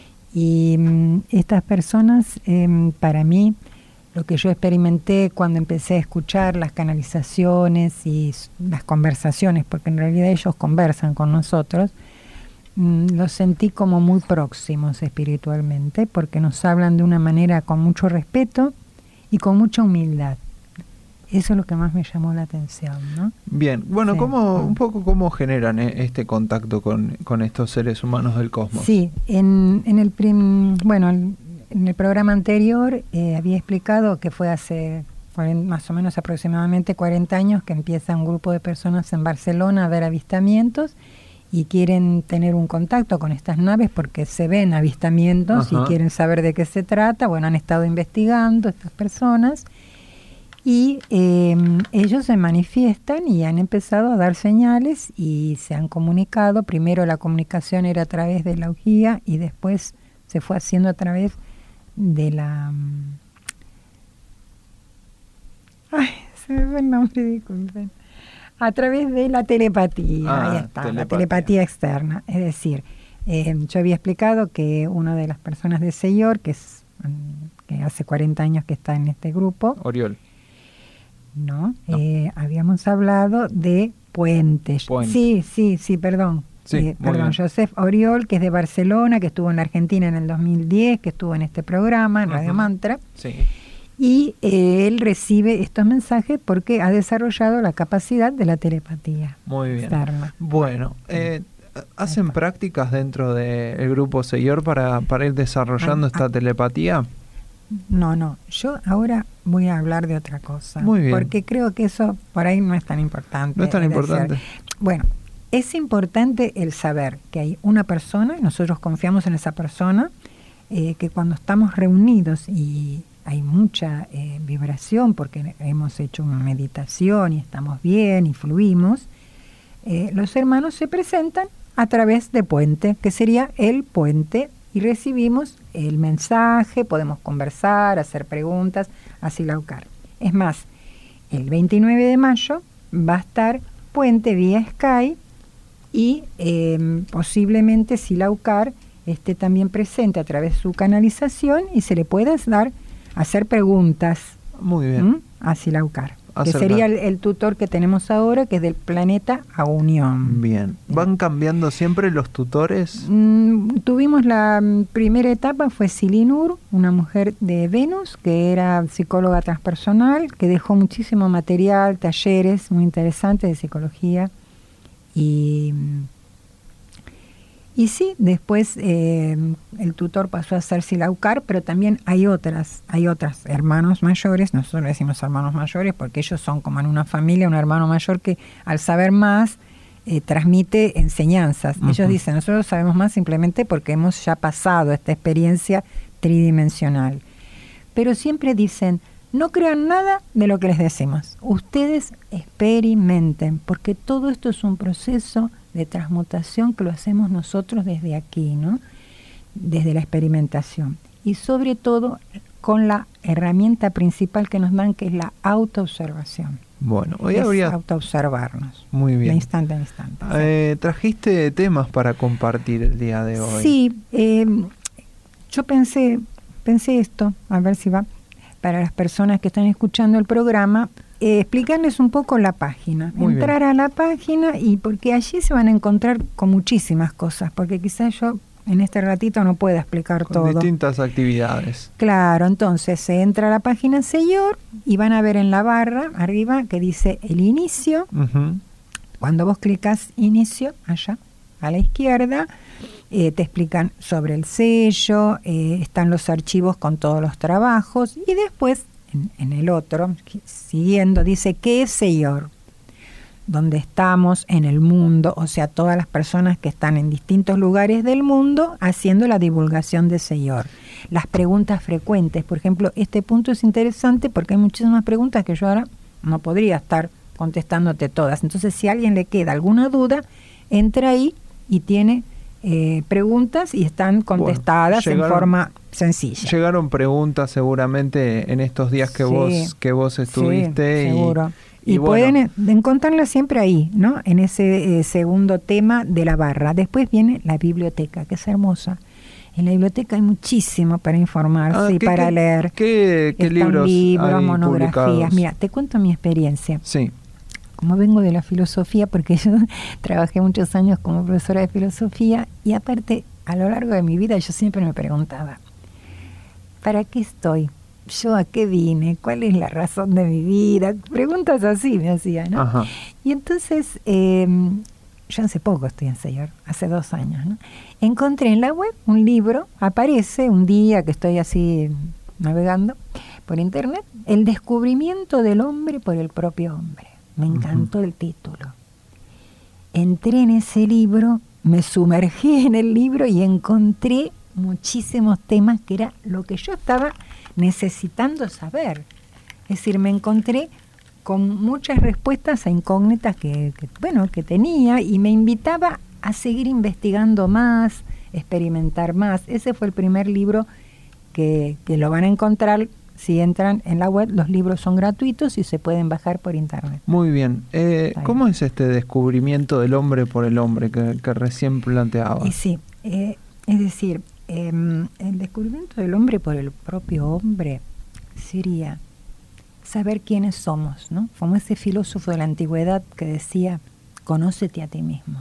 Y um, estas personas, eh, para mí, lo que yo experimenté cuando empecé a escuchar las canalizaciones y las conversaciones, porque en realidad ellos conversan con nosotros, um, los sentí como muy próximos espiritualmente, porque nos hablan de una manera con mucho respeto y con mucha humildad. Eso es lo que más me llamó la atención, ¿no? Bien, bueno, sí. ¿cómo, un poco cómo generan este contacto con, con estos seres humanos del cosmos? Sí, en, en el prim, bueno, en el programa anterior eh, había explicado que fue hace más o menos aproximadamente cuarenta años que empieza un grupo de personas en Barcelona a ver avistamientos y quieren tener un contacto con estas naves porque se ven avistamientos. Ajá. Y quieren saber de qué se trata. Bueno, han estado investigando estas personas. Y eh, ellos se manifiestan y han empezado a dar señales y se han comunicado. Primero la comunicación era a través de la ujía y después se fue haciendo a través de la... Ay, se me fue el nombre, disculpen. A través de la telepatía, ah, ahí está, telepatía. La telepatía externa. Es decir, eh, yo había explicado que una de las personas de Señor, que, es, que hace cuarenta años que está en este grupo... Oriol. No, no. Eh, habíamos hablado de puentes. Puente. Sí, sí, sí, perdón. Sí, eh, perdón, bien. Joseph Oriol, que es de Barcelona, que estuvo en la Argentina en el dos mil diez, que estuvo en este programa, en uh-huh. Radio Mantra. Sí. Y eh, él recibe estos mensajes porque ha desarrollado la capacidad de la telepatía. Muy bien. Externa. Bueno, eh, ¿hacen Epa. prácticas dentro del grupo Señor para, para ir desarrollando ah, esta ah. telepatía? No, no, yo ahora voy a hablar de otra cosa. Muy bien. Porque creo que eso por ahí no es tan importante. No es tan importante. Bueno, es importante el saber que hay una persona, y nosotros confiamos en esa persona, eh, que cuando estamos reunidos y hay mucha eh, vibración, porque hemos hecho una meditación y estamos bien y fluimos, eh, los hermanos se presentan a través de puente, que sería el puente, y recibimos el mensaje, podemos conversar, hacer preguntas a Silaucar. Es más, el veintinueve de mayo va a estar puente vía Sky y eh, posiblemente Silaucar esté también presente a través de su canalización y se le pueda dar, hacer preguntas. Muy bien. ¿m? A Silaucar. Que sería el, el tutor que tenemos ahora, que es del planeta a Unión. Bien. ¿Van cambiando siempre los tutores? Mm, tuvimos la mm, primera etapa, fue Silinur, una mujer de Venus, que era psicóloga transpersonal, que dejó muchísimo material, talleres muy interesantes de psicología. Y, y sí, después eh, el tutor pasó a ser Silaucar, pero también hay otras, hay otras hermanos mayores, nosotros le decimos hermanos mayores porque ellos son como en una familia, un hermano mayor que al saber más eh, transmite enseñanzas. Uh-huh. Ellos dicen, nosotros sabemos más simplemente porque hemos ya pasado esta experiencia tridimensional. Pero siempre dicen, no crean nada de lo que les decimos, ustedes experimenten, porque todo esto es un proceso de transmutación que lo hacemos nosotros desde aquí, ¿no? desde la experimentación y sobre todo con la herramienta principal que nos dan, que es la autoobservación. Bueno, hoy es habría... autoobservarnos. Muy bien. De instante a instante. Eh, trajiste temas para compartir el día de hoy. Sí, eh, yo pensé, pensé esto, a ver si va, para las personas que están escuchando el programa, eh, explicarles un poco la página. Muy Entrar bien. a la página, y porque allí se van a encontrar con muchísimas cosas, porque quizás yo en este ratito no pueda explicar Con todo. distintas actividades. Claro, entonces se entra a la página Señor y van a ver en la barra arriba que dice el inicio. Uh-huh. Cuando vos clicas inicio, allá a la izquierda, eh, te explican sobre el sello, eh, están los archivos con todos los trabajos, y después en, en el otro, siguiendo, dice ¿qué es Señor? Donde estamos en el mundo, o sea, todas las personas que están en distintos lugares del mundo haciendo la divulgación de Señor. Las preguntas frecuentes, por ejemplo, este punto es interesante porque hay muchísimas preguntas que yo ahora no podría estar contestándote todas. Entonces, si a alguien le queda alguna duda, entra ahí y tiene eh, preguntas y están contestadas bueno, llegaron, en forma sencilla. Llegaron preguntas seguramente en estos días que Sí, vos que vos estuviste. sí, y, seguro. Y, y pueden bueno, eh, encontrarla siempre ahí, ¿no? En ese eh, segundo tema de la barra. Después viene la biblioteca, que es hermosa. En la biblioteca hay muchísimo para informarse ah, y ¿qué, para qué, leer. ¿Qué, qué Están libros, libros, hay monografías. publicados? Mira, te cuento mi experiencia. Sí. Como vengo de la filosofía, porque yo trabajé muchos años como profesora de filosofía, y aparte, a lo largo de mi vida, yo siempre me preguntaba, ¿para qué estoy? ¿Yo a qué vine? ¿Cuál es la razón de mi vida? Preguntas así me hacía, ¿no? Ajá. Y entonces, eh, yo hace poco estoy en Señor, hace dos años, ¿no? Encontré en la web un libro, aparece un día que estoy así navegando por internet, El descubrimiento del hombre por el propio hombre. Me encantó uh-huh. el título. Entré en ese libro, me sumergí en el libro y encontré muchísimos temas que era lo que yo estaba necesitando saber. Es decir, me encontré con muchas respuestas a incógnitas que, que, bueno, que tenía, y me invitaba a seguir investigando más, experimentar más. Ese fue el primer libro que, que lo van a encontrar si entran en la web. Los libros son gratuitos y se pueden bajar por internet. Muy bien. Eh, ¿Cómo es este descubrimiento del hombre por el hombre que, que recién planteaba? Y sí, eh, es decir, eh, el descubrimiento del hombre por el propio hombre sería saber quiénes somos, ¿no? Como ese filósofo de la antigüedad que decía, conócete a ti mismo.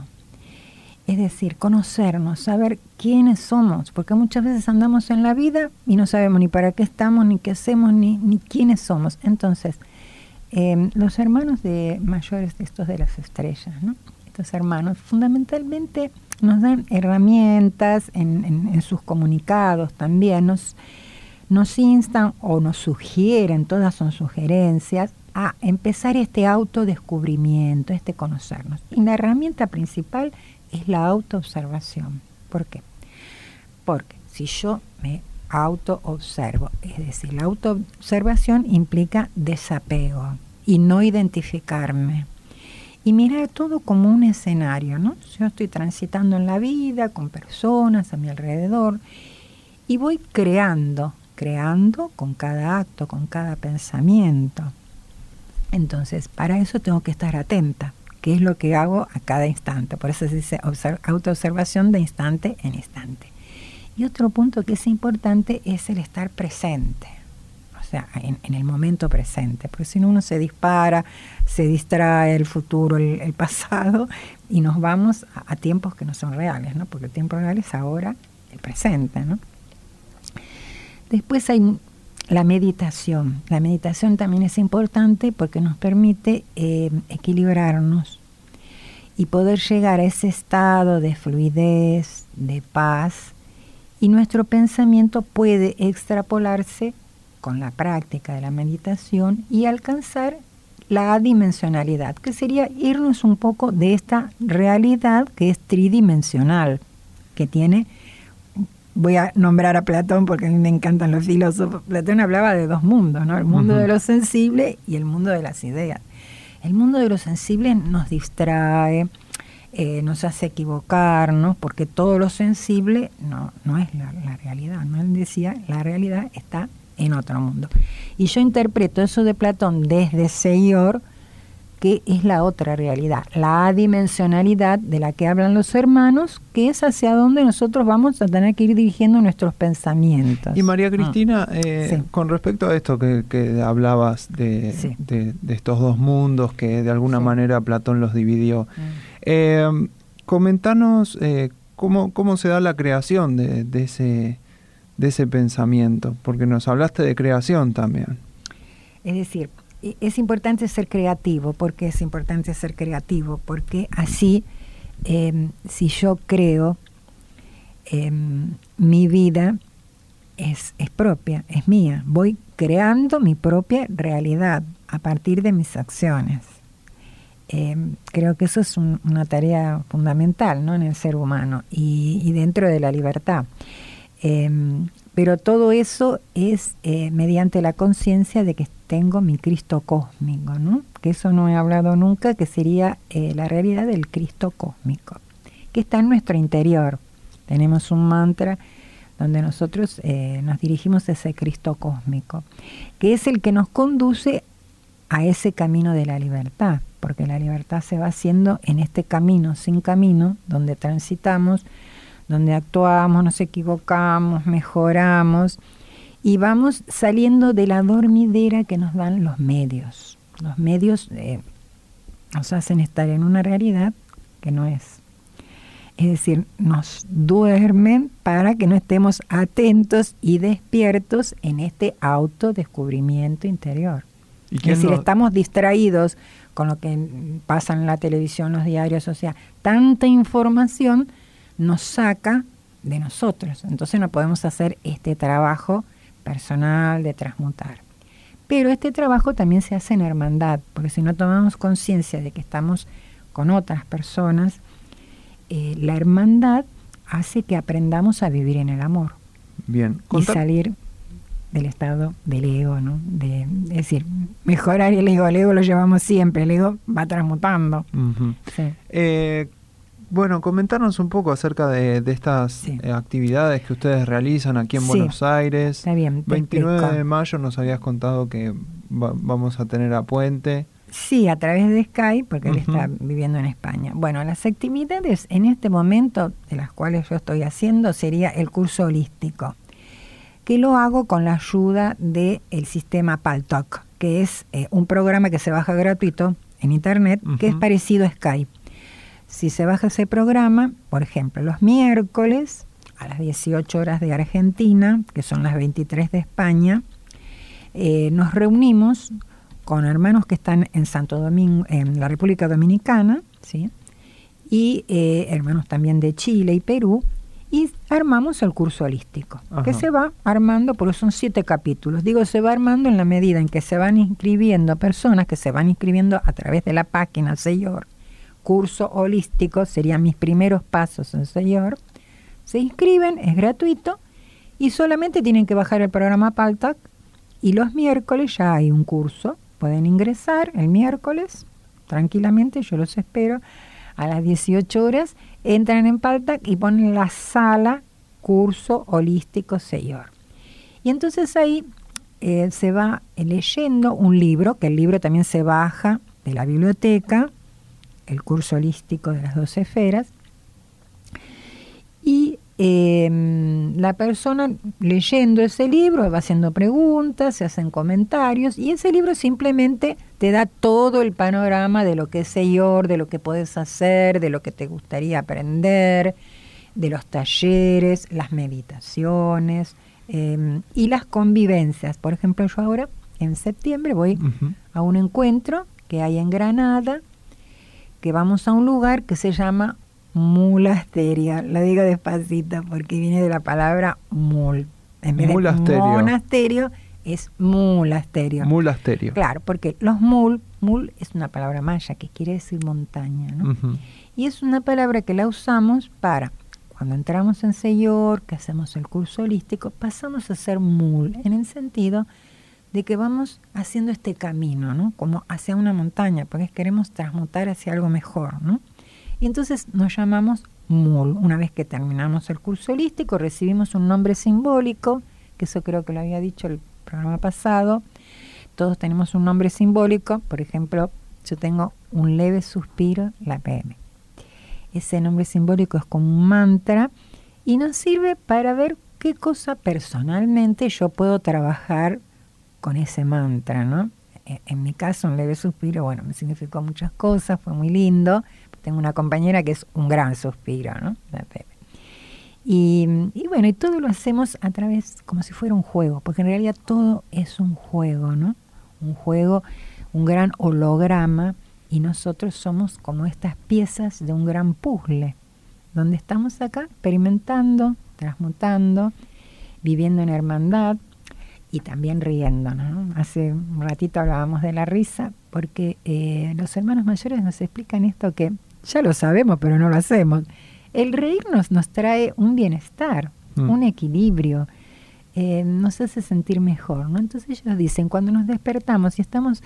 Es decir, conocernos, saber quiénes somos, porque muchas veces andamos en la vida y no sabemos ni para qué estamos, ni qué hacemos, ni, ni quiénes somos. Entonces, eh, los hermanos de mayores, estos de las estrellas, ¿no? Estos hermanos, fundamentalmente nos dan herramientas en, en, en sus comunicados también, nos, nos instan o nos sugieren, todas son sugerencias, a empezar este autodescubrimiento, este conocernos. Y la herramienta principal es la autoobservación. ¿Por qué? Porque si yo me autoobservo, es decir, la autoobservación implica desapego y no identificarme. Y mirar todo como un escenario, ¿no? Yo estoy transitando en la vida con personas a mi alrededor y voy creando, creando con cada acto, con cada pensamiento. Entonces, para eso tengo que estar atenta, que es lo que hago a cada instante. Por eso se dice autoobservación de instante en instante. Y otro punto que es importante es el estar presente, o sea, en, en el momento presente, porque si no uno se dispara, se distrae el futuro, el, el pasado, y nos vamos a, a tiempos que no son reales, ¿no? Porque el tiempo real es ahora, el presente, ¿no? Después hay la meditación. La meditación también es importante porque nos permite eh, equilibrarnos y poder llegar a ese estado de fluidez, de paz, y nuestro pensamiento puede extrapolarse con la práctica de la meditación y alcanzar la adimensionalidad, que sería irnos un poco de esta realidad que es tridimensional, que tiene... Voy a nombrar a Platón porque a mí me encantan los filósofos. Platón hablaba de dos mundos, ¿no? El mundo uh-huh. de lo sensible y el mundo de las ideas. El mundo de lo sensible nos distrae, eh, nos hace equivocarnos, porque todo lo sensible no, no es la, la realidad, ¿no? Él decía, la realidad está en otro mundo. Y yo interpreto eso de Platón desde Señor, que es la otra realidad, la adimensionalidad de la que hablan los hermanos, que es hacia donde nosotros vamos a tener que ir dirigiendo nuestros pensamientos. Y María Cristina, ah. eh, sí. con respecto a esto que, que hablabas de, sí. de, de estos dos mundos que de alguna sí. manera Platón los dividió, sí. eh, comentanos eh, cómo, cómo se da la creación de, de, ese, de ese pensamiento, porque nos hablaste de creación también. Es decir, es importante ser creativo. ¿Por qué es importante ser creativo? Porque así, eh, si yo creo, eh, mi vida es, es propia, es mía. Voy creando mi propia realidad a partir de mis acciones. Eh, creo que eso es un, una tarea fundamental, ¿no?, en el ser humano y, y dentro de la libertad. Eh, pero todo eso es eh, mediante la conciencia de que tengo mi Cristo cósmico, ¿no? Que eso no he hablado nunca, que sería eh, la realidad del Cristo cósmico, que está en nuestro interior. Tenemos un mantra donde nosotros eh, nos dirigimos a ese Cristo cósmico, que es el que nos conduce a ese camino de la libertad, porque la libertad se va haciendo en este camino sin camino, donde transitamos, donde actuamos, nos equivocamos, mejoramos y vamos saliendo de la dormidera que nos dan los medios. Los medios eh, nos hacen estar en una realidad que no es. Es decir, nos duermen para que no estemos atentos y despiertos en este autodescubrimiento interior. ¿Y es decir, no? Estamos distraídos con lo que pasa en la televisión, los diarios, o sea, tanta información nos saca de nosotros. Entonces no podemos hacer este trabajo personal de transmutar. Pero este trabajo también se hace en hermandad, porque si no tomamos conciencia de que estamos con otras personas, eh, la hermandad hace que aprendamos a vivir en el amor. Bien. Y Contar... salir del estado del ego, ¿no? De, es decir, mejorar el ego. El ego lo llevamos siempre, el ego va transmutando. Uh-huh. Sí. Eh, Bueno, comentarnos un poco acerca de, de estas sí. eh, actividades que ustedes realizan aquí en sí. Buenos Aires. Está bien. veintinueve explico. De mayo nos habías contado que va, vamos a tener a Puente. Sí, a través de Skype, porque uh-huh. él está viviendo en España. Bueno, las actividades en este momento, de las cuales yo estoy haciendo, sería el curso holístico, que lo hago con la ayuda del sistema Paltalk, que es eh, un programa que se baja gratuito en internet, uh-huh. que es parecido a Skype. Si se baja ese programa, por ejemplo, los miércoles a las dieciocho horas de Argentina, que son las veintitrés de España, eh, nos reunimos con hermanos que están en Santo Domingo, en la República Dominicana, ¿sí? Y eh, hermanos también de Chile y Perú, y armamos el curso holístico, Ajá. que se va armando, porque son siete capítulos. Digo, se va armando en la medida en que se van inscribiendo personas, que se van inscribiendo a través de la página Señor. Curso holístico, serían mis primeros pasos en Señor. Se inscriben, es gratuito, y solamente tienen que bajar el programa Paltalk, y los miércoles ya hay un curso. Pueden ingresar el miércoles, tranquilamente, yo los espero, a las dieciocho horas, entran en Paltalk y ponen la sala Curso Holístico Señor. Y entonces ahí eh, se va leyendo un libro, que el libro también se baja de la biblioteca, el curso holístico de las doce esferas, y eh, la persona leyendo ese libro va haciendo preguntas, se hacen comentarios, y ese libro simplemente te da todo el panorama de lo que es Señor, de lo que puedes hacer, de lo que te gustaría aprender, de los talleres, las meditaciones eh, y las convivencias. Por ejemplo, yo ahora en septiembre voy uh-huh. a un encuentro que hay en Granada, que vamos a un lugar que se llama Mulasterio. La digo despacito porque viene de la palabra mul. En vez Mulasterio. de monasterio, es mulasterio. Mulasterio. Claro, porque los mul, mul es una palabra maya que quiere decir montaña, ¿no? Uh-huh. Y es una palabra que la usamos para, cuando entramos en Señor, que hacemos el curso holístico, pasamos a ser mul, en el sentido de que vamos haciendo este camino, ¿no? Como hacia una montaña, porque queremos transmutar hacia algo mejor, ¿no? Y entonces nos llamamos M U L. Una vez que terminamos el curso holístico, recibimos un nombre simbólico, que eso creo que lo había dicho el programa pasado. Todos tenemos un nombre simbólico. Por ejemplo, yo tengo un leve suspiro, la P M. Ese nombre simbólico es como un mantra y nos sirve para ver qué cosa personalmente yo puedo trabajar con ese mantra, ¿no? En mi caso, un leve suspiro, bueno, me significó muchas cosas, fue muy lindo. Tengo una compañera que es un gran suspiro, ¿no? La P M. Y, y bueno, y todo lo hacemos a través, como si fuera un juego, porque en realidad todo es un juego, ¿no? Un juego, un gran holograma, y nosotros somos como estas piezas de un gran puzzle, donde estamos acá experimentando, transmutando, viviendo en hermandad y también riéndonos, ¿no? Hace un ratito hablábamos de la risa, porque eh, los hermanos mayores nos explican esto que ya lo sabemos, pero no lo hacemos. El reírnos nos trae un bienestar, mm. un equilibrio, eh, nos hace sentir mejor, ¿no? Entonces ellos dicen, cuando nos despertamos y estamos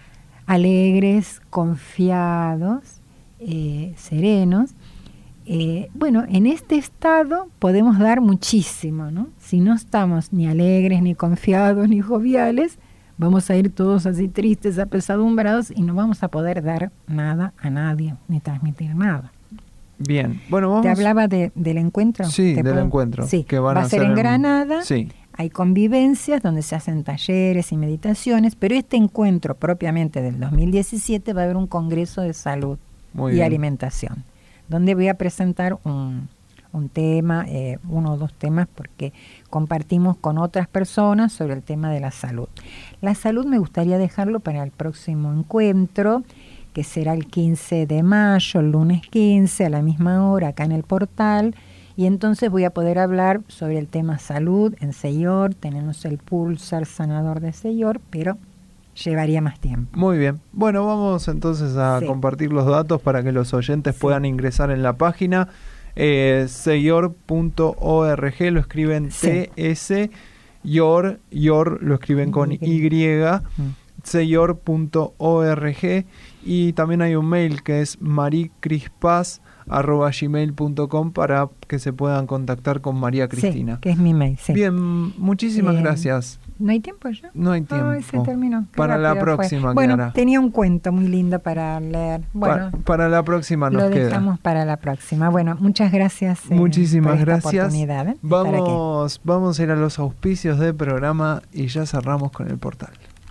alegres, confiados, eh, serenos, eh, bueno, en este estado podemos dar muchísimo, ¿no? Si no estamos ni alegres, ni confiados, ni joviales, vamos a ir todos así tristes, apesadumbrados, y no vamos a poder dar nada a nadie, ni transmitir nada. Bien, bueno, vamos... ¿Te hablaba de, del encuentro? Sí, ¿Te del puedo? encuentro. Sí, que van va a a ser en en... Granada. Sí. Hay convivencias donde se hacen talleres y meditaciones, pero este encuentro propiamente del dos mil diecisiete va a haber un congreso de salud Muy y bien. alimentación, donde voy a presentar un, un tema, eh, uno o dos temas, porque compartimos con otras personas sobre el tema de la salud. La salud me gustaría dejarlo para el próximo encuentro, que será el quince de mayo, el lunes quince, a la misma hora, acá en el portal. Y entonces voy a poder hablar sobre el tema salud en Señor. Tenemos el Pulsar sanador de Señor, pero llevaría más tiempo. Muy bien. Bueno, vamos entonces a Sí. compartir los datos para que los oyentes Sí. puedan ingresar en la página. Eh, seyor punto org, lo escriben Sí. T S, Yor, Yor lo escriben con Y. Y, Mm. seyor punto org, y también hay un mail que es maricrispas arroba gmail punto com para que se puedan contactar con María Cristina. Sí, que es mi mail. Sí. Bien, muchísimas Eh, gracias. ¿No hay tiempo ya? No hay tiempo. Ay, se terminó. Qué Para la rápido fue. próxima, Bueno, Clara. tenía un cuento muy lindo para leer. Bueno, Pa- para la próxima nos lo queda. dejamos para la próxima. Bueno, muchas gracias. eh, Muchísimas por esta gracias. oportunidad, ¿eh? de estar aquí. Vamos, vamos a ir a los auspicios del programa y ya cerramos con el portal.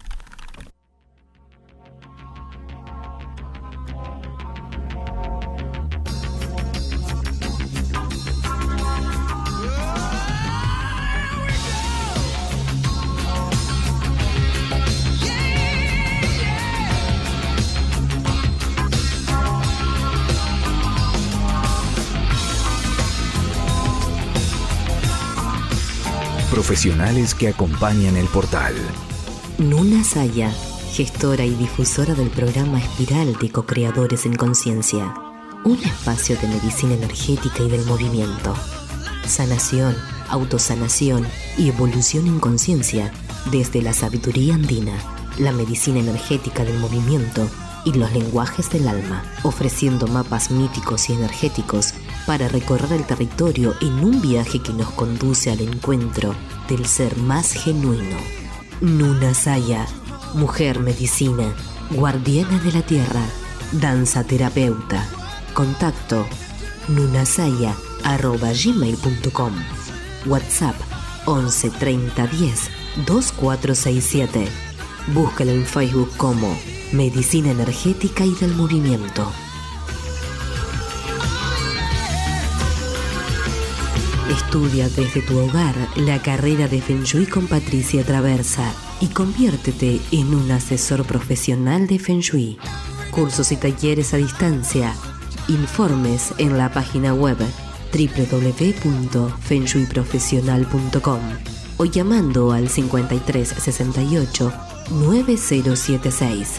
Profesionales que acompañan el portal. Nuna Saya, gestora y difusora del programa Espiral de Co-Creadores en Conciencia. Un espacio de medicina energética y del movimiento. Sanación, autosanación y evolución en conciencia desde la sabiduría andina, la medicina energética del movimiento y los lenguajes del alma, ofreciendo mapas míticos y energéticos para recorrer el territorio en un viaje que nos conduce al encuentro del ser más genuino. Nuna Saya, mujer medicina, guardiana de la tierra, danza terapeuta. Contacto nunasaya arroba gmail punto com. WhatsApp once treinta diez veinticuatro sesenta y siete. Búscala en Facebook como Medicina Energética y del Movimiento. Estudia desde tu hogar la carrera de Feng Shui con Patricia Traversa y conviértete en un asesor profesional de Feng Shui. Cursos y talleres a distancia. Informes en la página web doble u doble u doble u punto feng shui profesional punto com o llamando al cincuenta y tres sesenta y ocho nueve cero siete seis.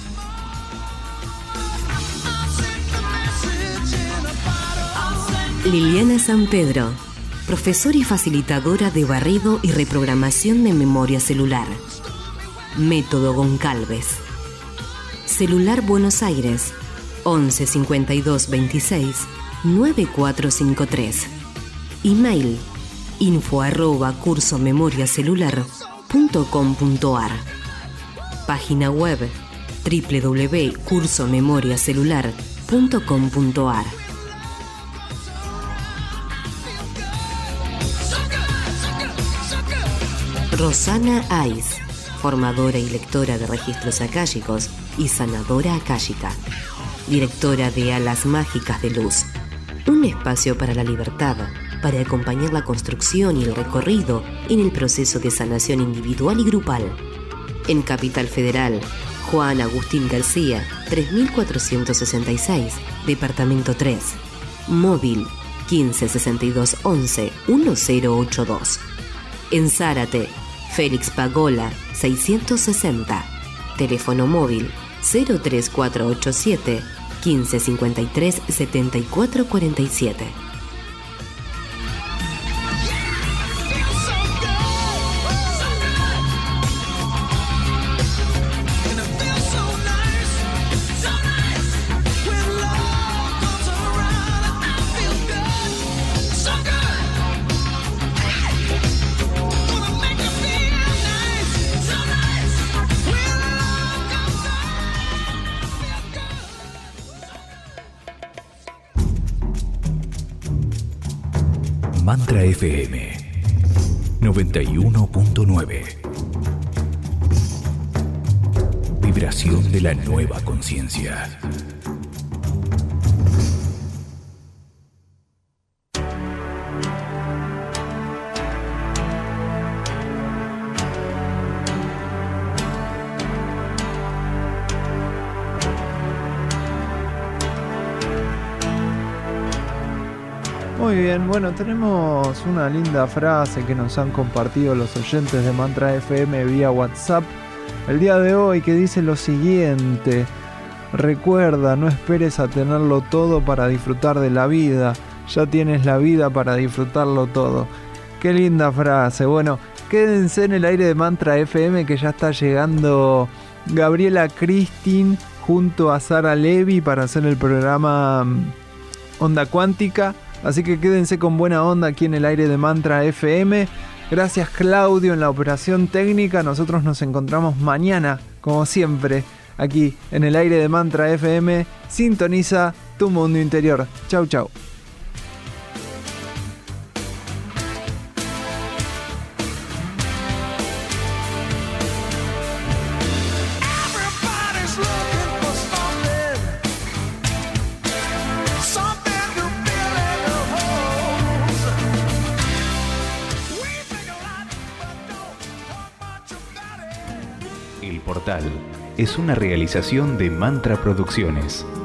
Liliana San Pedro, profesora y facilitadora de barrido y reprogramación de memoria celular. Método Goncalves. Celular Buenos Aires once cincuenta y dos veintiséis noventa y cuatro cincuenta y tres. Email info arroba cursomemoriacelular.com.ar. Página web doble u doble u doble u punto curso memoria celular punto com punto a r. Rosana Ais, formadora y lectora de registros akáshicos y sanadora akáshica. Directora de Alas Mágicas de Luz. Un espacio para la libertad, para acompañar la construcción y el recorrido en el proceso de sanación individual y grupal. En Capital Federal, Juan Agustín García, tres mil cuatrocientos sesenta y seis, Departamento tres. Móvil quince sesenta y dos once diez ochenta y dos. En Zárate, Félix Pagola, seiscientos sesenta. Teléfono móvil cero tres cuatro ocho siete quince cincuenta y tres setenta y cuatro cuarenta y siete. Mantra F M noventa y uno punto nueve. Vibración de la nueva conciencia. Muy bien, bueno, tenemos una linda frase que nos han compartido los oyentes de Mantra F M vía WhatsApp el día de hoy, que dice lo siguiente: recuerda, no esperes a tenerlo todo para disfrutar de la vida, ya tienes la vida para disfrutarlo todo. Qué linda frase. Bueno, quédense en el aire de Mantra F M, que ya está llegando Gabriela Cristin junto a Sara Levy para hacer el programa Onda Cuántica. Así que quédense con buena onda aquí en el aire de Mantra F M. Gracias, Claudio, en la operación técnica. Nosotros nos encontramos mañana, como siempre, aquí en el aire de Mantra F M. Sintoniza tu mundo interior. Chau, chau. El Portal es una realización de Mantra Producciones.